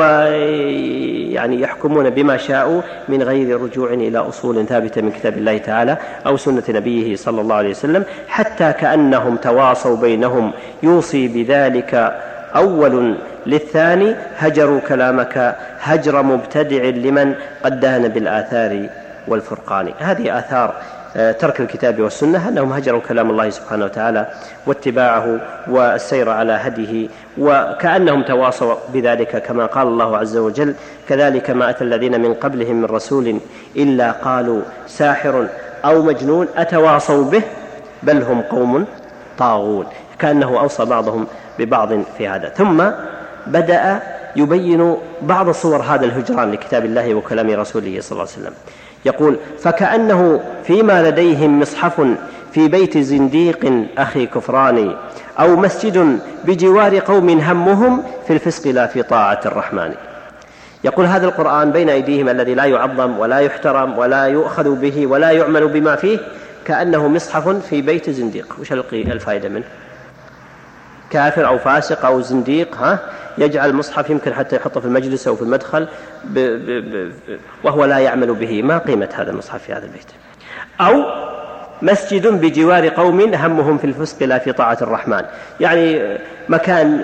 ويعني يحكمون بما شاءوا من غير رجوع إلى أصول ثابتة من كتاب الله تعالى أو سنة نبيه صلى الله عليه وسلم، حتى كأنهم تواصوا بينهم يوصي بذلك أول للثاني، هجروا كلامك هجر مبتدع لمن قد دان بالآثار والفرقان. هذه آثار ترك الكتاب والسنة، أنهم هجروا كلام الله سبحانه وتعالى واتباعه والسير على هديه، وكأنهم تواصوا بذلك كما قال الله عز وجل: كذلك ما أتى الذين من قبلهم من رسول إلا قالوا ساحر أو مجنون أتواصوا به بل هم قوم طاغون، كأنه أوصى بعضهم ببعض في هذا. ثم بدأ يبين بعض صور هذا الهجران لكتاب الله وكلام رسوله صلى الله عليه وسلم، يقول: فكأنه فيما لديهم مصحف في بيت زنديق أخي كفراني، أو مسجد بجوار قوم همهم في الفسق لا في طاعة الرحمن. يقول هذا القرآن بين أيديهم الذي لا يعظم ولا يحترم ولا يؤخذ به ولا يعمل بما فيه، كأنه مصحف في بيت زنديق. وش الفائدة منه؟ كافر أو فاسق أو زنديق ها يجعل مصحف يمكن حتى يحطه في المجلس أو في المدخل ب ب ب وهو لا يعمل به، ما قيمة هذا المصحف في هذا البيت؟ أو مسجد بجوار قوم همهم في الفسق لا في طاعة الرحمن، يعني مكان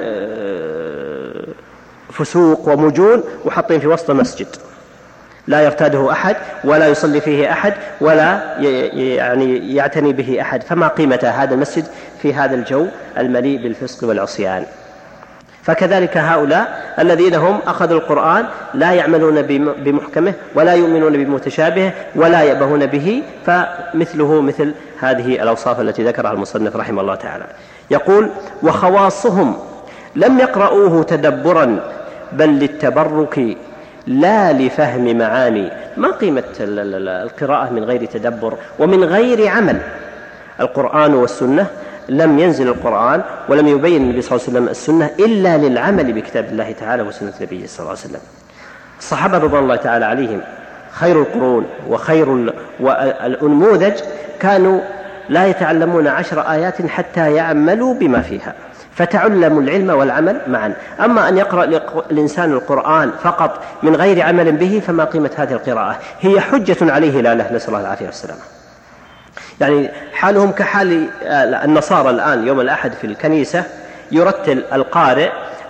فسوق ومجون وحطين في وسط مسجد لا يرتاده أحد ولا يصلي فيه أحد ولا يعني يعتني به أحد، فما قيمة هذا المسجد في هذا الجو المليء بالفسق والعصيان؟ فكذلك هؤلاء الذين هم أخذوا القرآن لا يعملون بمحكمه ولا يؤمنون بمتشابهه ولا يأبهون به، فمثله مثل هذه الأوصاف التي ذكرها المصنف رحمه الله تعالى. يقول: وخواصهم لم يقرؤوه تدبرا بل للتبرك لا لفهم معاني. ما قيمة القراءة من غير تدبر ومن غير عمل؟ القرآن والسنة لم ينزل القرآن ولم يبين النبي صلى الله عليه وسلم السنة إلا للعمل بكتاب الله تعالى وسنة نبيه صلى الله عليه وسلم. الصحابة رضوان الله تعالى عليهم خير القرون وخير الأنموذج كانوا لا يتعلمون عشر آيات حتى يعملوا بما فيها، فتعلموا العلم والعمل معا. أما أن يقرأ الإنسان القرآن فقط من غير عمل به فما قيمة هذه القراءة؟ هي حجة عليه لا له، نسأل الله العافية والسلامة. يعني حالهم كحال النصارى الآن، يوم الأحد في الكنيسة يرتل القارئ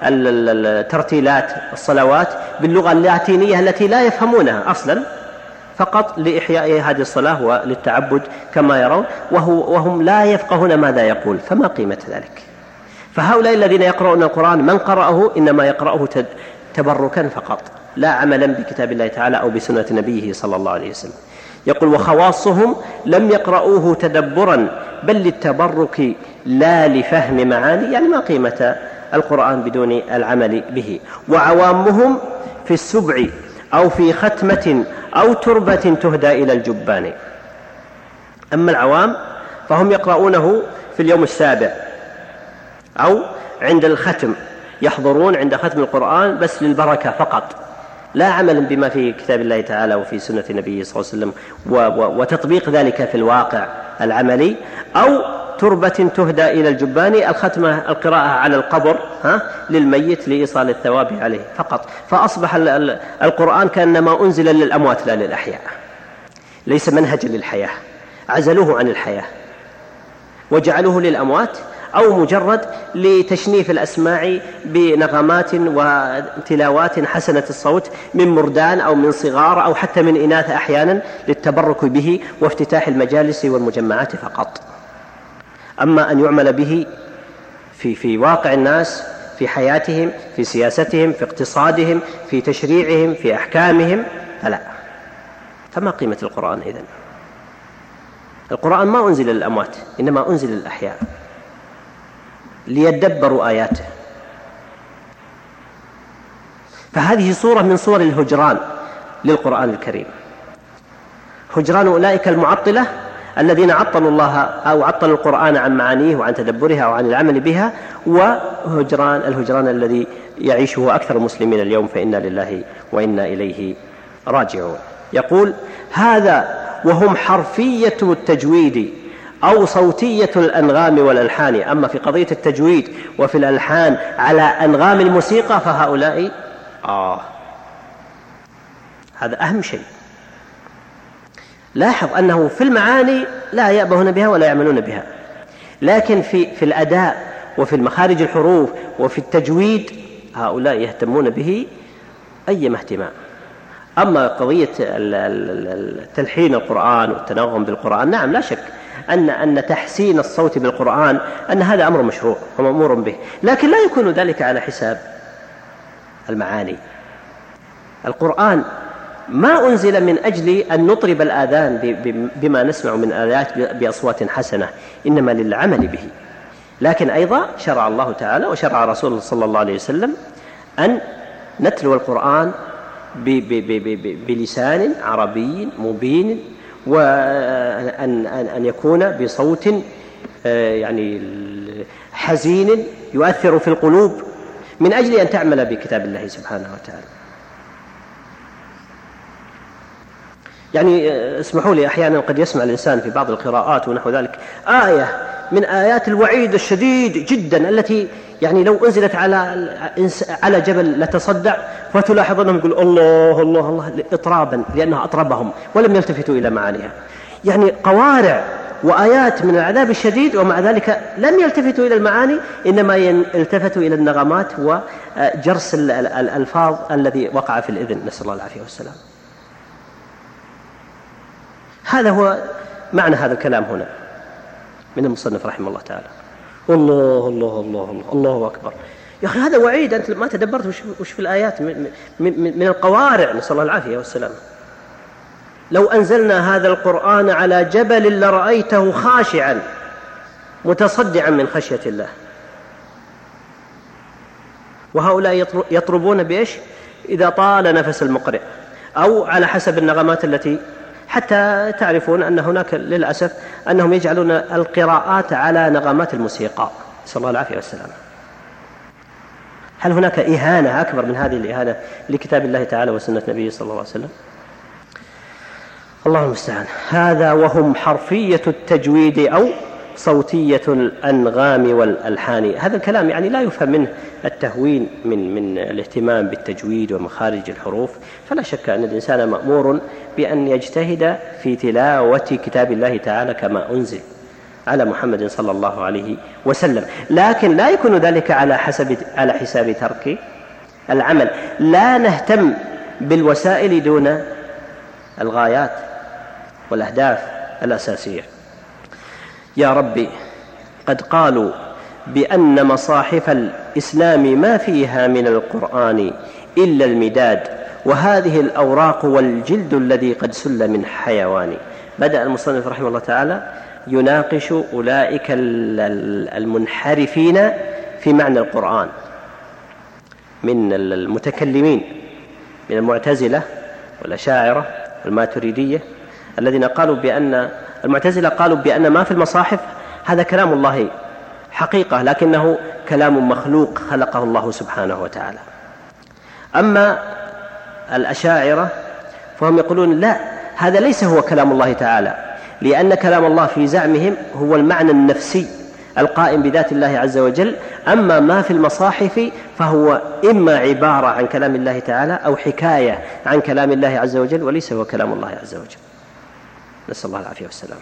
الترتيلات الصلوات باللغة اللاتينية التي لا يفهمونها أصلا، فقط لإحياء هذه الصلاة وللتعبد كما يرون، وهو وهم لا يفقهون ماذا يقول، فما قيمة ذلك؟ فهؤلاء الذين يقرؤون القرآن من قرأه إنما يقرأه تبركا فقط، لا عملا بكتاب الله تعالى أو بسنة نبيه صلى الله عليه وسلم. يقول: وخواصهم لم يقرؤوه تدبرا بل للتبرك لا لفهم معاني، يعني ما قيمة القرآن بدون العمل به. وعوامهم في السبع أو في ختمة أو تربة تهدى إلى الجبان. أما العوام فهم يقرؤونه في اليوم السابع أو عند الختم، يحضرون عند ختم القرآن بس للبركة فقط، لا عمل بما في كتاب الله تعالى وفي سنة نبيه صلى الله عليه وسلم وتطبيق ذلك في الواقع العملي. أو تربة تهدى إلى الجبان، الختمة القراءة على القبر ها للميت لإيصال الثواب عليه فقط. فأصبح القرآن كأنما أنزل للأموات لا للأحياء، ليس منهجا للحياة، عزلوه عن الحياة وجعلوه للأموات، أو مجرد لتشنيف الأسماع بنغمات وتلاوات حسنة الصوت من مردان أو من صغار أو حتى من إناث أحيانا للتبرك به وافتتاح المجالس والمجمعات فقط. أما أن يعمل به في, في واقع الناس، في حياتهم، في سياستهم، في اقتصادهم، في تشريعهم، في أحكامهم، فلا. فما قيمة القرآن إذن؟ القرآن ما أنزل للأموات، إنما أنزل للأحياء ليدبروا آياته. فهذه صورة من صور الهجران للقرآن الكريم، هجران أولئك المعطلة الذين عطلوا الله أو عطلوا القرآن عن معانيه وعن تدبرها أو عن العمل بها، وهجران الهجران الذي يعيشه أكثر المسلمين اليوم، فإنا لله وإنا إليه راجعون. يقول: هذا وهم حرفية التجويد أو صوتية الأنغام والألحان. أما في قضية التجويد وفي الألحان على أنغام الموسيقى فهؤلاء آه هذا أهم شيء. لاحظ أنه في المعاني لا يأبهون بها ولا يعملون بها، لكن في, في الأداء وفي المخارج الحروف وفي التجويد هؤلاء يهتمون به أي اهتمام. أما قضية تلحين القرآن والتنغم بالقرآن، نعم لا شك أن أن تحسين الصوت بالقرآن أن هذا أمر مشروع ومأمور به، لكن لا يكون ذلك على حساب المعاني. القرآن ما أنزل من أجل أن نطرب الآذان بما نسمع من آيات بأصوات حسنة، إنما للعمل به. لكن أيضا شرع الله تعالى وشرع رسوله صلى الله عليه وسلم أن نتلو القرآن بلسان عربي مبين، وأن أن يكون بصوت يعني حزين يؤثر في القلوب، من أجل أن تعمل بكتاب الله سبحانه وتعالى. يعني اسمحوا لي، أحيانا قد يسمع الإنسان في بعض القراءات ونحو ذلك آية من آيات الوعيد الشديد جدا التي يعني لو أنزلت على على جبل لتصدع، فتلاحظ أنهم يقول الله الله الله إطرابا، لأنها أطربهم ولم يلتفتوا إلى معانيها. يعني قوارع وآيات من العذاب الشديد، ومع ذلك لم يلتفتوا إلى المعاني، إنما التفتوا إلى النغمات وجرس الألفاظ الذي وقع في الإذن، نسأل الله العافية والسلام. هذا هو معنى هذا الكلام هنا من المصنف رحمه الله تعالى. الله الله الله الله الله أكبر. يا أخي هذا وعيد، أنت ما تدبرت وش في الآيات من, من, من القوارع، نسأل الله العافية والسلام. لو أنزلنا هذا القرآن على جبل لرأيته خاشعا متصدعا من خشية الله. وهؤلاء يطربون بإيش؟ إذا طال نفس المقرئ، أو على حسب النغمات التي، حتى تعرفون أن هناك للأسف أنهم يجعلون القراءات على نغمات الموسيقى، نسأل الله العافية والسلام. هل هناك إهانة أكبر من هذه الإهانة لكتاب الله تعالى وسنة نبيه صلى الله عليه وسلم؟ الله المستعان. هذا وهم حرفية التجويد أو صوتية الأنغام والألحان. هذا الكلام يعني لا يفهم منه التهوين من من الاهتمام بالتجويد ومخارج الحروف، فلا شك أن الإنسان مأمور بأن يجتهد في تلاوة كتاب الله تعالى كما أنزل، على محمد صلى الله عليه وسلم، لكن لا يكون ذلك على حسب على حساب ترك العمل. لا نهتم بالوسائل دون الغايات والأهداف الأساسية. يا ربي قد قالوا بأن مصاحف الإسلام ما فيها من القرآن إلا المداد وهذه الأوراق والجلد الذي قد سل من حيوان. بدأ المصنف رحمه الله تعالى يناقش أولئك المنحرفين في معنى القرآن من المتكلمين من المعتزلة والأشاعرة والماتريدية الذين قالوا بأن المعتزلة قالوا بأن ما في المصاحف هذا كلام الله حقيقة لكنه كلام مخلوق خلقه الله سبحانه وتعالى. أما الأشاعرة فهم يقولون لا، هذا ليس هو كلام الله تعالى، لأن كلام الله في زعمهم هو المعنى النفسي القائم بذات الله عز وجل، أما ما في المصاحف فهو إما عبارة عن كلام الله تعالى أو حكاية عن كلام الله عز وجل وليس هو كلام الله عز وجل. نسأل الله العافية والسلامة.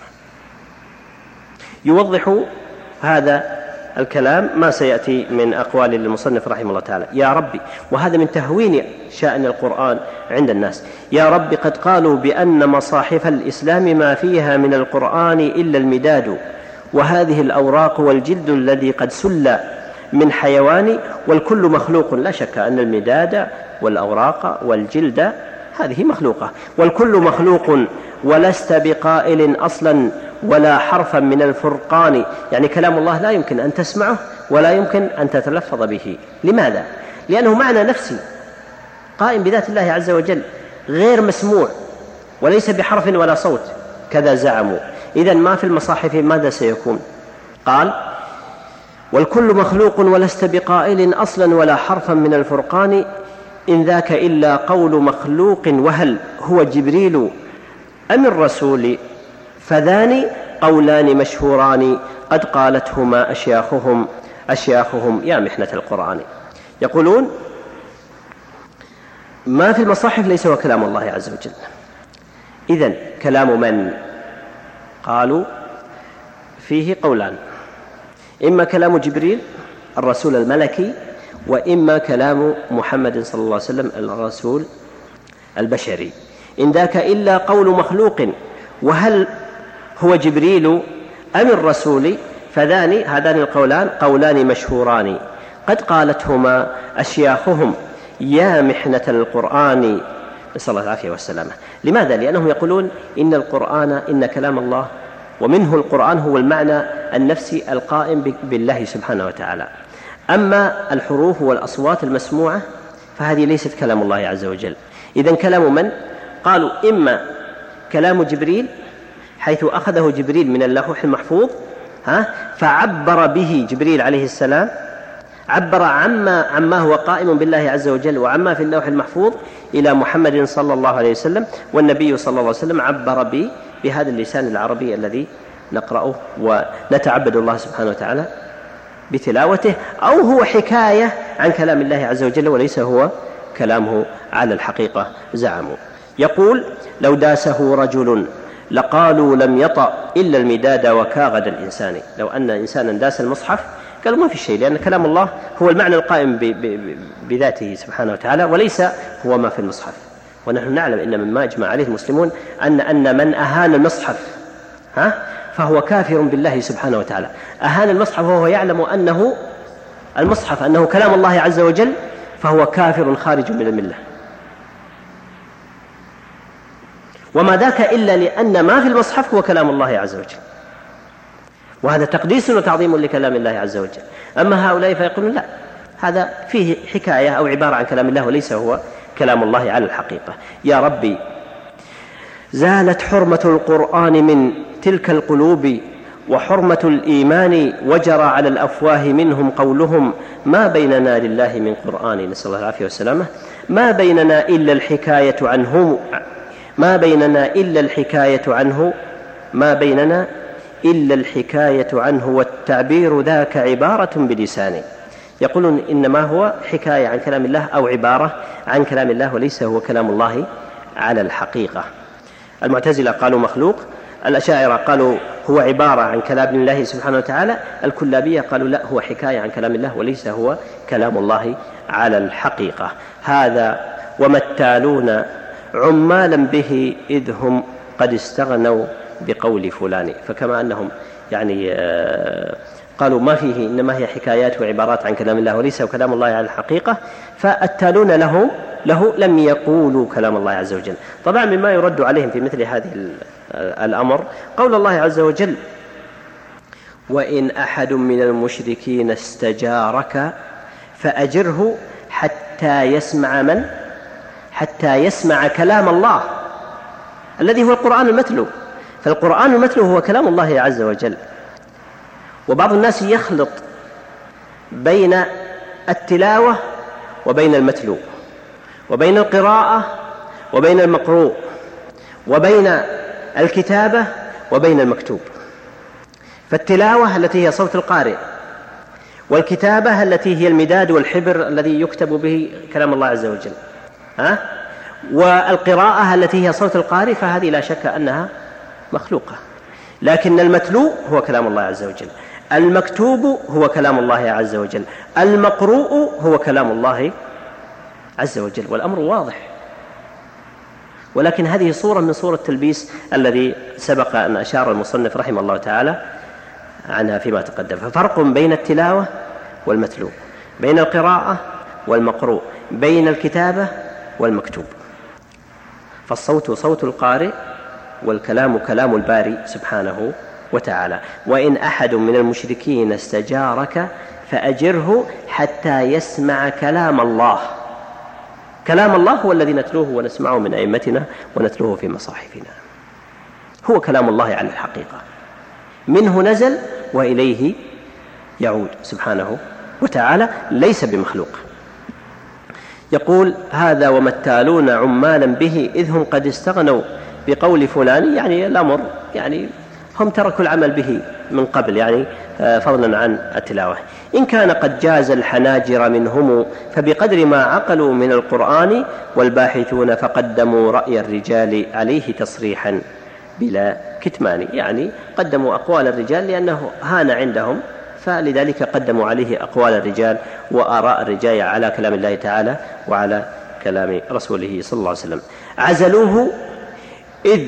يوضح هذا الكلام ما سيأتي من أقوال المصنف رحمه الله تعالى. يا ربي، وهذا من تهوين شأن القرآن عند الناس، يا ربي قد قالوا بأن مصاحف الإسلام ما فيها من القرآن إلا المداد وهذه الأوراق والجلد الذي قد سل من حيوان والكل مخلوق. لا شك أن المداد والأوراق والجلد هذه مخلوقة، والكل مخلوق ولست بقائل أصلا ولا حرفا من الفرقان. يعني كلام الله لا يمكن أن تسمعه ولا يمكن أن تتلفظ به. لماذا؟ لأنه معنى نفسي قائم بذات الله عز وجل غير مسموع وليس بحرف ولا صوت كذا زعموا. إذن ما في المصاحف ماذا سيكون؟ قال والكل مخلوق ولست بقائل أصلا ولا حرفا من الفرقان إن ذاك إلا قول مخلوق وهل هو جبريل أم الرسول فذان قولان مشهوران قد قالتهما أشياخهم أشياخهم يا محنة القرآن. يقولون ما في المصاحف ليس هو كلام الله عز وجل. إذن كلام من؟ قالوا فيه قولان، إما كلام جبريل الرسول الملكي وإما كلام محمد صلى الله عليه وسلم الرسول البشري. إن ذاك إلا قول مخلوق وهل هو جبريل أم الرسول فذان هذان القولان قولان مشهوران قد قالتهما أشياخهم يا محنة القرآن. نسأل الله العافية والسلامة. لماذا؟ لأنهم يقولون إن القرآن إن كلام الله ومنه القرآن هو المعنى النفسي القائم بالله سبحانه وتعالى، أما الحروف والأصوات المسموعة فهذه ليست كلام الله عز وجل. إذن كلام من؟ قالوا إما كلام جبريل حيث أخذه جبريل من اللوح المحفوظ ها فعبر به جبريل عليه السلام، عبر عما, عما هو قائم بالله عز وجل وعما في اللوح المحفوظ إلى محمد صلى الله عليه وسلم، والنبي صلى الله عليه وسلم عبر به بهذا اللسان العربي الذي نقرأه ونتعبد الله سبحانه وتعالى بتلاوته، أو هو حكاية عن كلام الله عز وجل وليس هو كلامه على الحقيقة زعموا. يقول لو داسه رجل لقالوا لم يطأ إلا المداد وكاغد الإنسان. لو أن إنسانا داس المصحف قالوا ما في شيء، لأن كلام الله هو المعنى القائم بذاته سبحانه وتعالى وليس هو ما في المصحف. ونحن نعلم إن مما أجمع عليه المسلمون أن أن من أهان المصحف ها فهو كافر بالله سبحانه وتعالى. أهان المصحف وهو يعلم أنه المصحف أنه كلام الله عز وجل فهو كافر خارج من الملة. وما ذاك إلا لأن ما في المصحف هو كلام الله عز وجل، وهذا تقديس وتعظيم لكلام الله عز وجل. أما هؤلاء فيقولون لا، هذا فيه حكاية أو عبارة عن كلام الله وليس هو كلام الله على الحقيقة. يا ربي زالت حرمة القرآن من تلك القلوب وحرمة الإيمان وجرى على الأفواه منهم قولهم ما بيننا لله من قرآن. نسأل الله العافية والسلامة. ما بيننا إلا الحكاية عنه ما بيننا إلا الحكاية عنه ما بيننا إلا الحكاية عنه والتعبير ذاك عبارة بلسانه. يقولون إنما هو حكاية عن كلام الله أو عبارة عن كلام الله وليس هو كلام الله على الحقيقة. المعتزلة قالوا مخلوق، الأشاعرة قالوا هو عبارة عن كلام الله سبحانه وتعالى، الكلابية قالوا لا، هو حكاية عن كلام الله وليس هو كلام الله على الحقيقة. هذا وما التالون عمالا به إذ هم قد استغنوا بقول فلان. فكما أنهم يعني قالوا ما فيه إنما هي حكايات وعبارات عن كلام الله وليس كلام الله على الحقيقة، فالتالون له, له لم يقولوا كلام الله عز وجل. طبعا مما يرد عليهم في مثل هذه الأمر قول الله عز وجل: وإن أحد من المشركين استجارك فأجره حتى يسمع من؟ حتى يسمع كلام الله الذي هو القرآن المتلو. فالقرآن المتلو هو كلام الله عز وجل. وبعض الناس يخلط بين التلاوة وبين المتلو، وبين القراءة وبين المقروء، وبين الكتابة وبين المكتوب. فالتلاوة التي هي صوت القارئ، والكتابة التي هي المداد والحبر الذي يكتب به كلام الله عز وجل، ها؟ والقراءة التي هي صوت القارئ، فهذه لا شك أنها مخلوقة. لكن المتلو هو كلام الله عز وجل، المكتوب هو كلام الله عز وجل، المقروء هو كلام الله عز وجل، والأمر واضح. ولكن هذه صورة من صورة التلبيس الذي سبق أن أشار المصنف رحمه الله تعالى عنها فيما تقدم. ففرق بين التلاوة والمتلو، بين القراءة والمقروء، بين الكتابة والمكتوب. فالصوت صوت القارئ، والكلام كلام الباري سبحانه وتعالى. وإن أحد من المشركين استجارك فأجره حتى يسمع كلام الله. كلام الله هو الذي نتلوه ونسمعه من أئمتنا ونتلوه في مصاحفنا، هو كلام الله على الحقيقة، منه نزل وإليه يعود سبحانه وتعالى، ليس بمخلوق. يقول: هذا وما التالون عمالا به إذ هم قد استغنوا بقول فلان، يعني الأمر يعني هم تركوا العمل به من قبل، يعني فضلا عن التلاوة. إن كان قد جاز الحناجر منهم فبقدر ما عقلوا من القرآن، والباحثون فقدموا رأي الرجال عليه تصريحا بلا كتمان. يعني قدموا أقوال الرجال لأنه هان عندهم، فلذلك قدموا عليه أقوال الرجال وآراء الرجال على كلام الله تعالى وعلى كلام رسوله صلى الله عليه وسلم. عزلوه إذ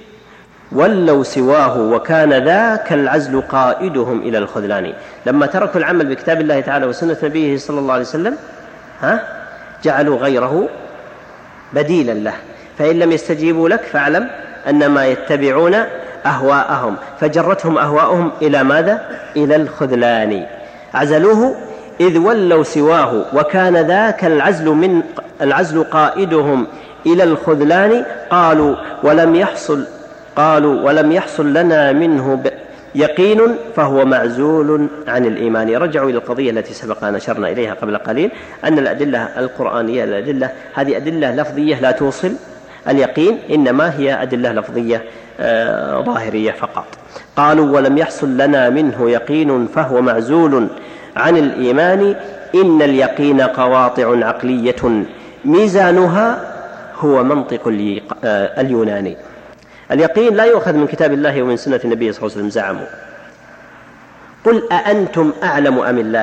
ولوا سواه وكان ذاك العزل قائدهم إلى الخذلان. لما تركوا العمل بكتاب الله تعالى وسنة نبيه صلى الله عليه وسلم، ها جعلوا غيره بديلا له. فإن لم يستجيبوا لك فاعلم أنما يتبعون أهواءهم، فجرتهم أهواءهم إلى ماذا؟ إلى الخذلان. عزلوه إذ ولوا سواه وكان ذاك العزل من العزل قائدهم إلى الخذلان. قالوا ولم يحصل قالوا ولم يحصل لنا منه يقين فهو معزول عن الإيمان. رجعوا إلى القضية التي سبق أن أشرنا إليها قبل قليل، أن الأدلة القرآنية الأدلة هذه أدلة لفظية لا توصل اليقين، إنما هي أدلة لفظية آه ظاهرية فقط. قالوا ولم يحصل لنا منه يقين فهو معزول عن الإيمان. إن اليقين قواطع عقلية ميزانها هو منطق اليوناني. اليقين لا يؤخذ من كتاب الله ومن سنة النبي صلى الله عليه وسلم. زعموا: قل أأنتم أعلم أم الله؟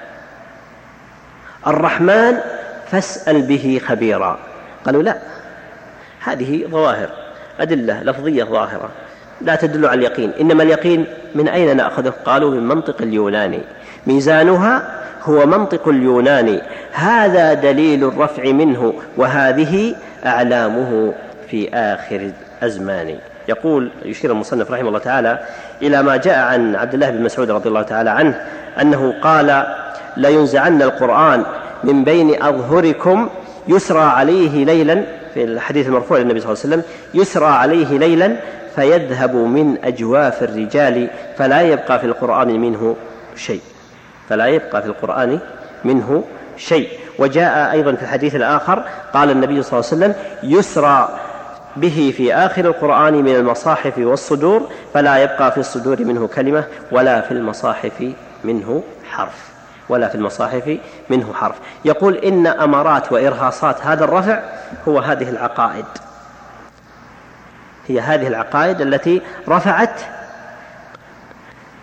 الرحمن فاسأل به خبيرا. قالوا لا، هذه ظواهر أدلة لفظية ظاهرة لا تدل على اليقين، إنما اليقين من أين نأخذه؟ قالوا من منطق اليوناني، ميزانها هو منطق اليوناني، هذا دليل الرفع منه وهذه أعلامه في آخر الأزمان. يقول يشير المصنف رحمه الله تعالى إلى ما جاء عن عبد الله بن مسعود رضي الله تعالى عنه أنه قال: لا ينزعن القرآن من بين أظهركم يسرى عليه ليلا، في الحديث المرفوع للنبي صلى الله عليه وسلم، يسرى عليه ليلا فيذهب من أجواف الرجال فلا يبقى في القرآن منه شيء فلا يبقى في القرآن منه شيء. وجاء أيضا في الحديث الآخر قال النبي صلى الله عليه وسلم: يسرى به في آخر القرآن من المصاحف والصدور فلا يبقى في الصدور منه كلمة ولا في المصاحف منه حرف ولا في المصاحف منه حرف. يقول: إن أمارات وإرهاصات هذا الرفع هو هذه العقائد، هي هذه العقائد التي رفعت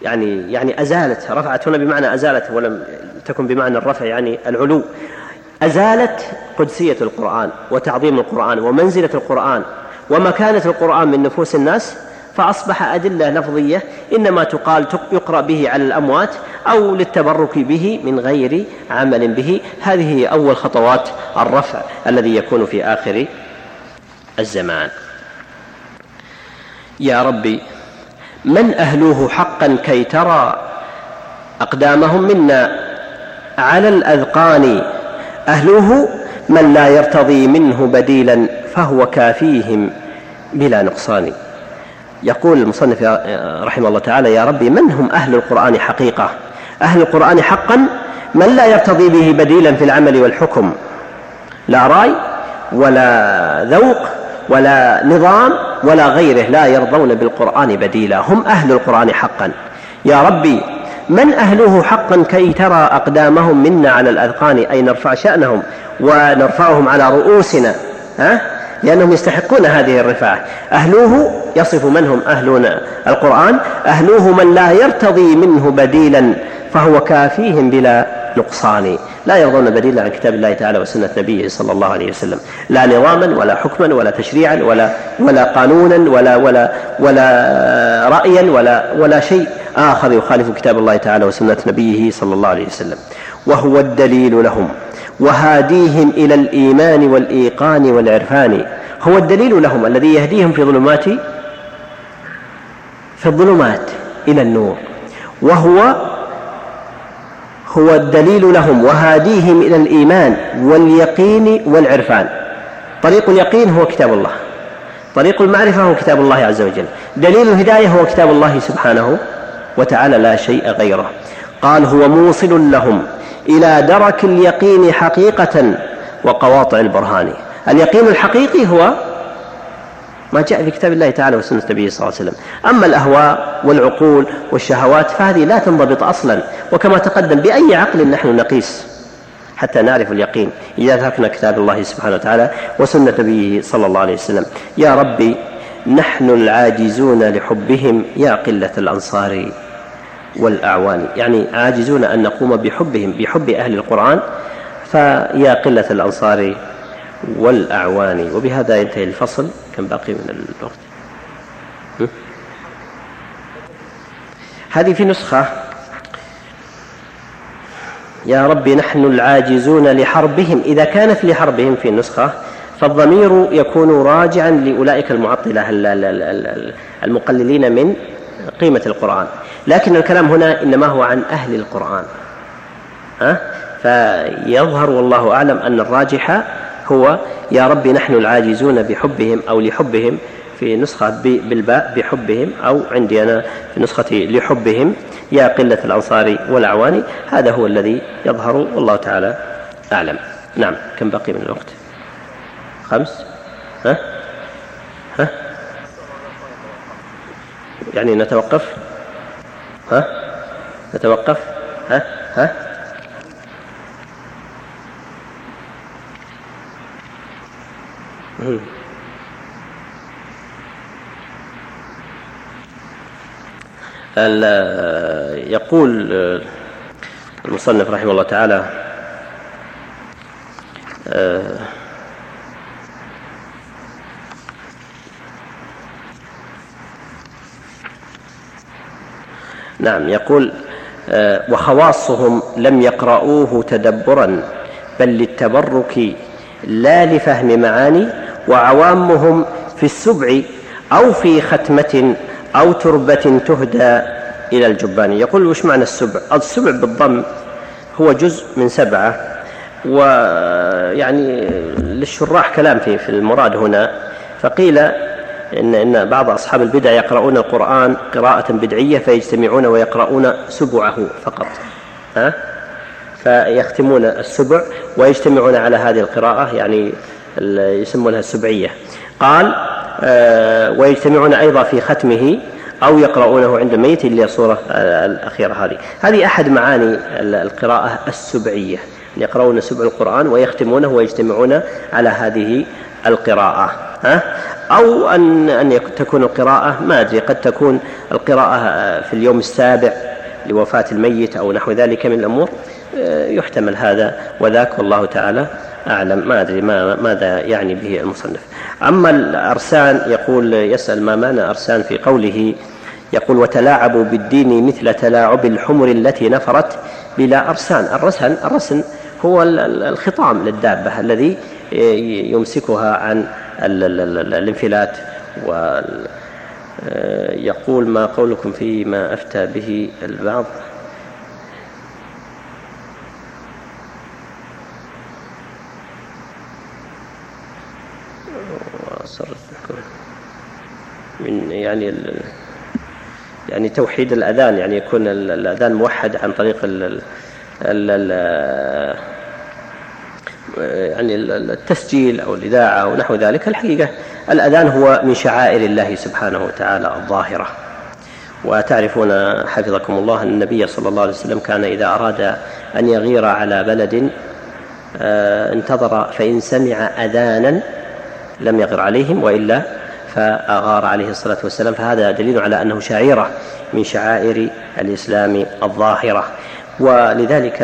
يعني يعني أزالت، رفعت هنا بمعنى أزالت ولم تكن بمعنى الرفع يعني العلو، أزالت قدسية القرآن وتعظيم القرآن ومنزلة القرآن ومكانة القرآن من نفوس الناس، فأصبح أدلة لفظية إنما تقال يقرأ به على الأموات أو للتبرك به من غير عمل به. هذه هي أول خطوات الرفع الذي يكون في آخر الزمان. يا ربي من أهلوه حقا كي ترى أقدامهم منا على الأذقان، أهلوه من لا يرتضي منه بديلا فهو كافيهم بلا نقصان. يقول المصنف رحمه الله تعالى: يا ربي من هم أهل القرآن حقيقة؟ أهل القرآن حقا من لا يرتضي به بديلا في العمل والحكم، لا رأي ولا ذوق ولا نظام ولا غيره، لا يرضون بالقرآن بديلا، هم أهل القرآن حقا. يا ربي من أهله حقا كي ترى أقدامهم منا على الأذقان، أي نرفع شأنهم ونرفعهم على رؤوسنا، ها؟ لأنهم يستحقون هذه الرفعة. أهلوه يصف من هم أهلنا القرآن: أهلوه من لا يرتضي منه بديلا فهو كافيهم بلا نقصان. لا يرضون بديلا عن كتاب الله تعالى وسنة نبيه صلى الله عليه وسلم، لا نظاما ولا حكما ولا تشريعا ولا ولا قانونا ولا ولا ولا رأيا ولا ولا شيء آخر يخالف كتاب الله تعالى وسنة نبيه صلى الله عليه وسلم. وهو الدليل لهم وهاديهم إلى الإيمان والإيقان والعرفان. هو الدليل لهم الذي يهديهم في ظلمات في الظلمات إلى النور، وهو هو الدليل لهم وهاديهم إلى الإيمان واليقين والعرفان. طريق اليقين هو كتاب الله، طريق المعرفة هو كتاب الله عز وجل، دليل الهداية هو كتاب الله سبحانه وتعالى لا شيء غيره. قال: هو موصل لهم إلى درك اليقين حقيقة وقواطع البرهان. اليقين الحقيقي هو ما جاء في كتاب الله تعالى وسنة نبيه صلى الله عليه وسلم. أما الأهواء والعقول والشهوات فهذه لا تنضبط أصلا، وكما تقدم بأي عقل نحن نقيس حتى نعرف اليقين إذا تركنا كتاب الله سبحانه وتعالى وسنة نبيه صلى الله عليه وسلم. يا ربي نحن العاجزون لحبهم يا قلة الأنصار والأعوان، يعني عاجزون أن نقوم بحبهم بحب أهل القرآن، فيا قلة الأنصار والأعوان. وبهذا ينتهي الفصل. كم باقي من الوقت؟ هذه في نسخة: يا ربي نحن العاجزون لحربهم. إذا كانت لحربهم في النسخة فالضمير يكون راجعا لأولئك المعطلة المقللين من قيمة القرآن، لكن الكلام هنا إنما هو عن أهل القرآن. أه؟ فيظهر والله أعلم أن الراجح هو يا ربي نحن العاجزون بحبهم أو لحبهم، في نسخة بالباء بحبهم، أو عندي أنا في نسخة لحبهم يا قلة الأنصار والأعوان. هذا هو الذي يظهر والله تعالى أعلم. نعم. كم باقي من الوقت؟ خمس؟ ها؟ ها؟ يعني نتوقف؟ ها؟ نتوقف؟ ها؟ ها؟ يقول المصنف رحمه الله تعالى: نعم، يقول: وخواصهم لم يقرؤوه تدبرا بل للتبرك لا لفهم معاني، وعوامهم في السبع أو في ختمة أو تربة تهدى إلى الجبان. يقول: وش معنى السبع؟ السبع بالضم هو جزء من سبعة، ويعني للشراح كلام فيه في المراد هنا. فقيل إن, إن بعض أصحاب البدع يقرؤون القرآن قراءة بدعية فيجتمعون ويقرؤون سبعه فقط، ها؟ فيختمون السبع ويجتمعون على هذه القراءة، يعني يسمونها السبعية. قال: آه ويجتمعون أيضا في ختمه أو يقرؤونه عند الميت، اللي الصورة الأخيرة هذه هذه أحد معاني القراءة السبعية، يقرؤون سبع القرآن ويختمونه ويجتمعون على هذه القراءة. ها؟ أو أن أن تكون القراءة ما أدري، قد تكون القراءة في اليوم السابع لوفاة الميت أو نحو ذلك من الأمور، يحتمل هذا وذاك، والله تعالى أعلم. ما أدري ما ماذا يعني به المصنف. أما الأرسان، يقول يسأل ما معنى أرسان في قوله يقول وتلاعبوا بالدين مثل تلاعب الحمر التي نفرت بلا أرسان. الرسن الرسن هو الخطام للدابة الذي يمسكها عن الانفلات. ويقول ما قولكم فيما أفتى به البعض من يعني يعني توحيد الأذان، يعني يكون الأذان موحد عن طريق ال ال يعني التسجيل أو الإذاعة أو نحو ذلك. الحقيقة الأذان هو من شعائر الله سبحانه وتعالى الظاهرة. وتعرفون حفظكم الله أن النبي صلى الله عليه وسلم كان إذا أراد أن يغير على بلد انتظر فإن سمع أذانا لم يغر عليهم وإلا فأغار عليه الصلاة والسلام. فهذا دليل على أنه شعيرة من شعائر الإسلام الظاهرة. ولذلك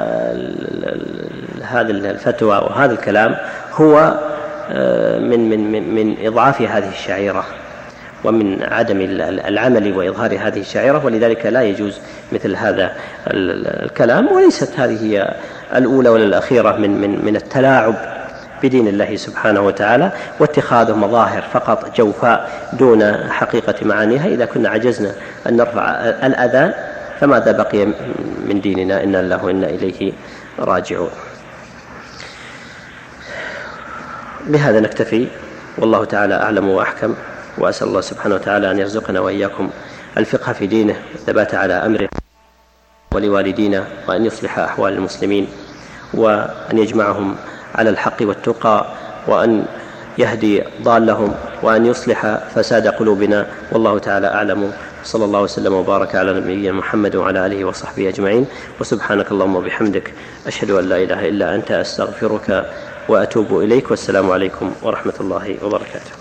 هذا الفتوى وهذا الكلام هو من من من من إضعاف هذه الشعيرة ومن عدم العمل وإظهار هذه الشعيرة، ولذلك لا يجوز مثل هذا الكلام. وليست هذه هي الأولى ولا الأخيرة من من من التلاعب بدين الله سبحانه وتعالى واتخاذه مظاهر فقط جوفاء دون حقيقة معانيها. إذا كنا عجزنا أن نرفع الأذان فماذا بقي من ديننا؟ إنا لله وإنا إليه راجعون. بهذا نكتفي، والله تعالى أعلم وأحكم، وأسأل الله سبحانه وتعالى أن يرزقنا وإياكم الفقه في دينه والثبات على أمره، ولوالدينا وأن يصلح أحوال المسلمين، وأن يجمعهم على الحق والتقى، وأن يهدي ضالهم، وأن يصلح فساد قلوبنا، والله تعالى أعلم. صلى الله وسلم وبارك على نبينا محمد وعلى آله وصحبه أجمعين. وسبحانك اللهم وبحمدك أشهد أن لا إله إلا أنت، أستغفرك وأتوب إليك. والسلام عليكم ورحمة الله وبركاته.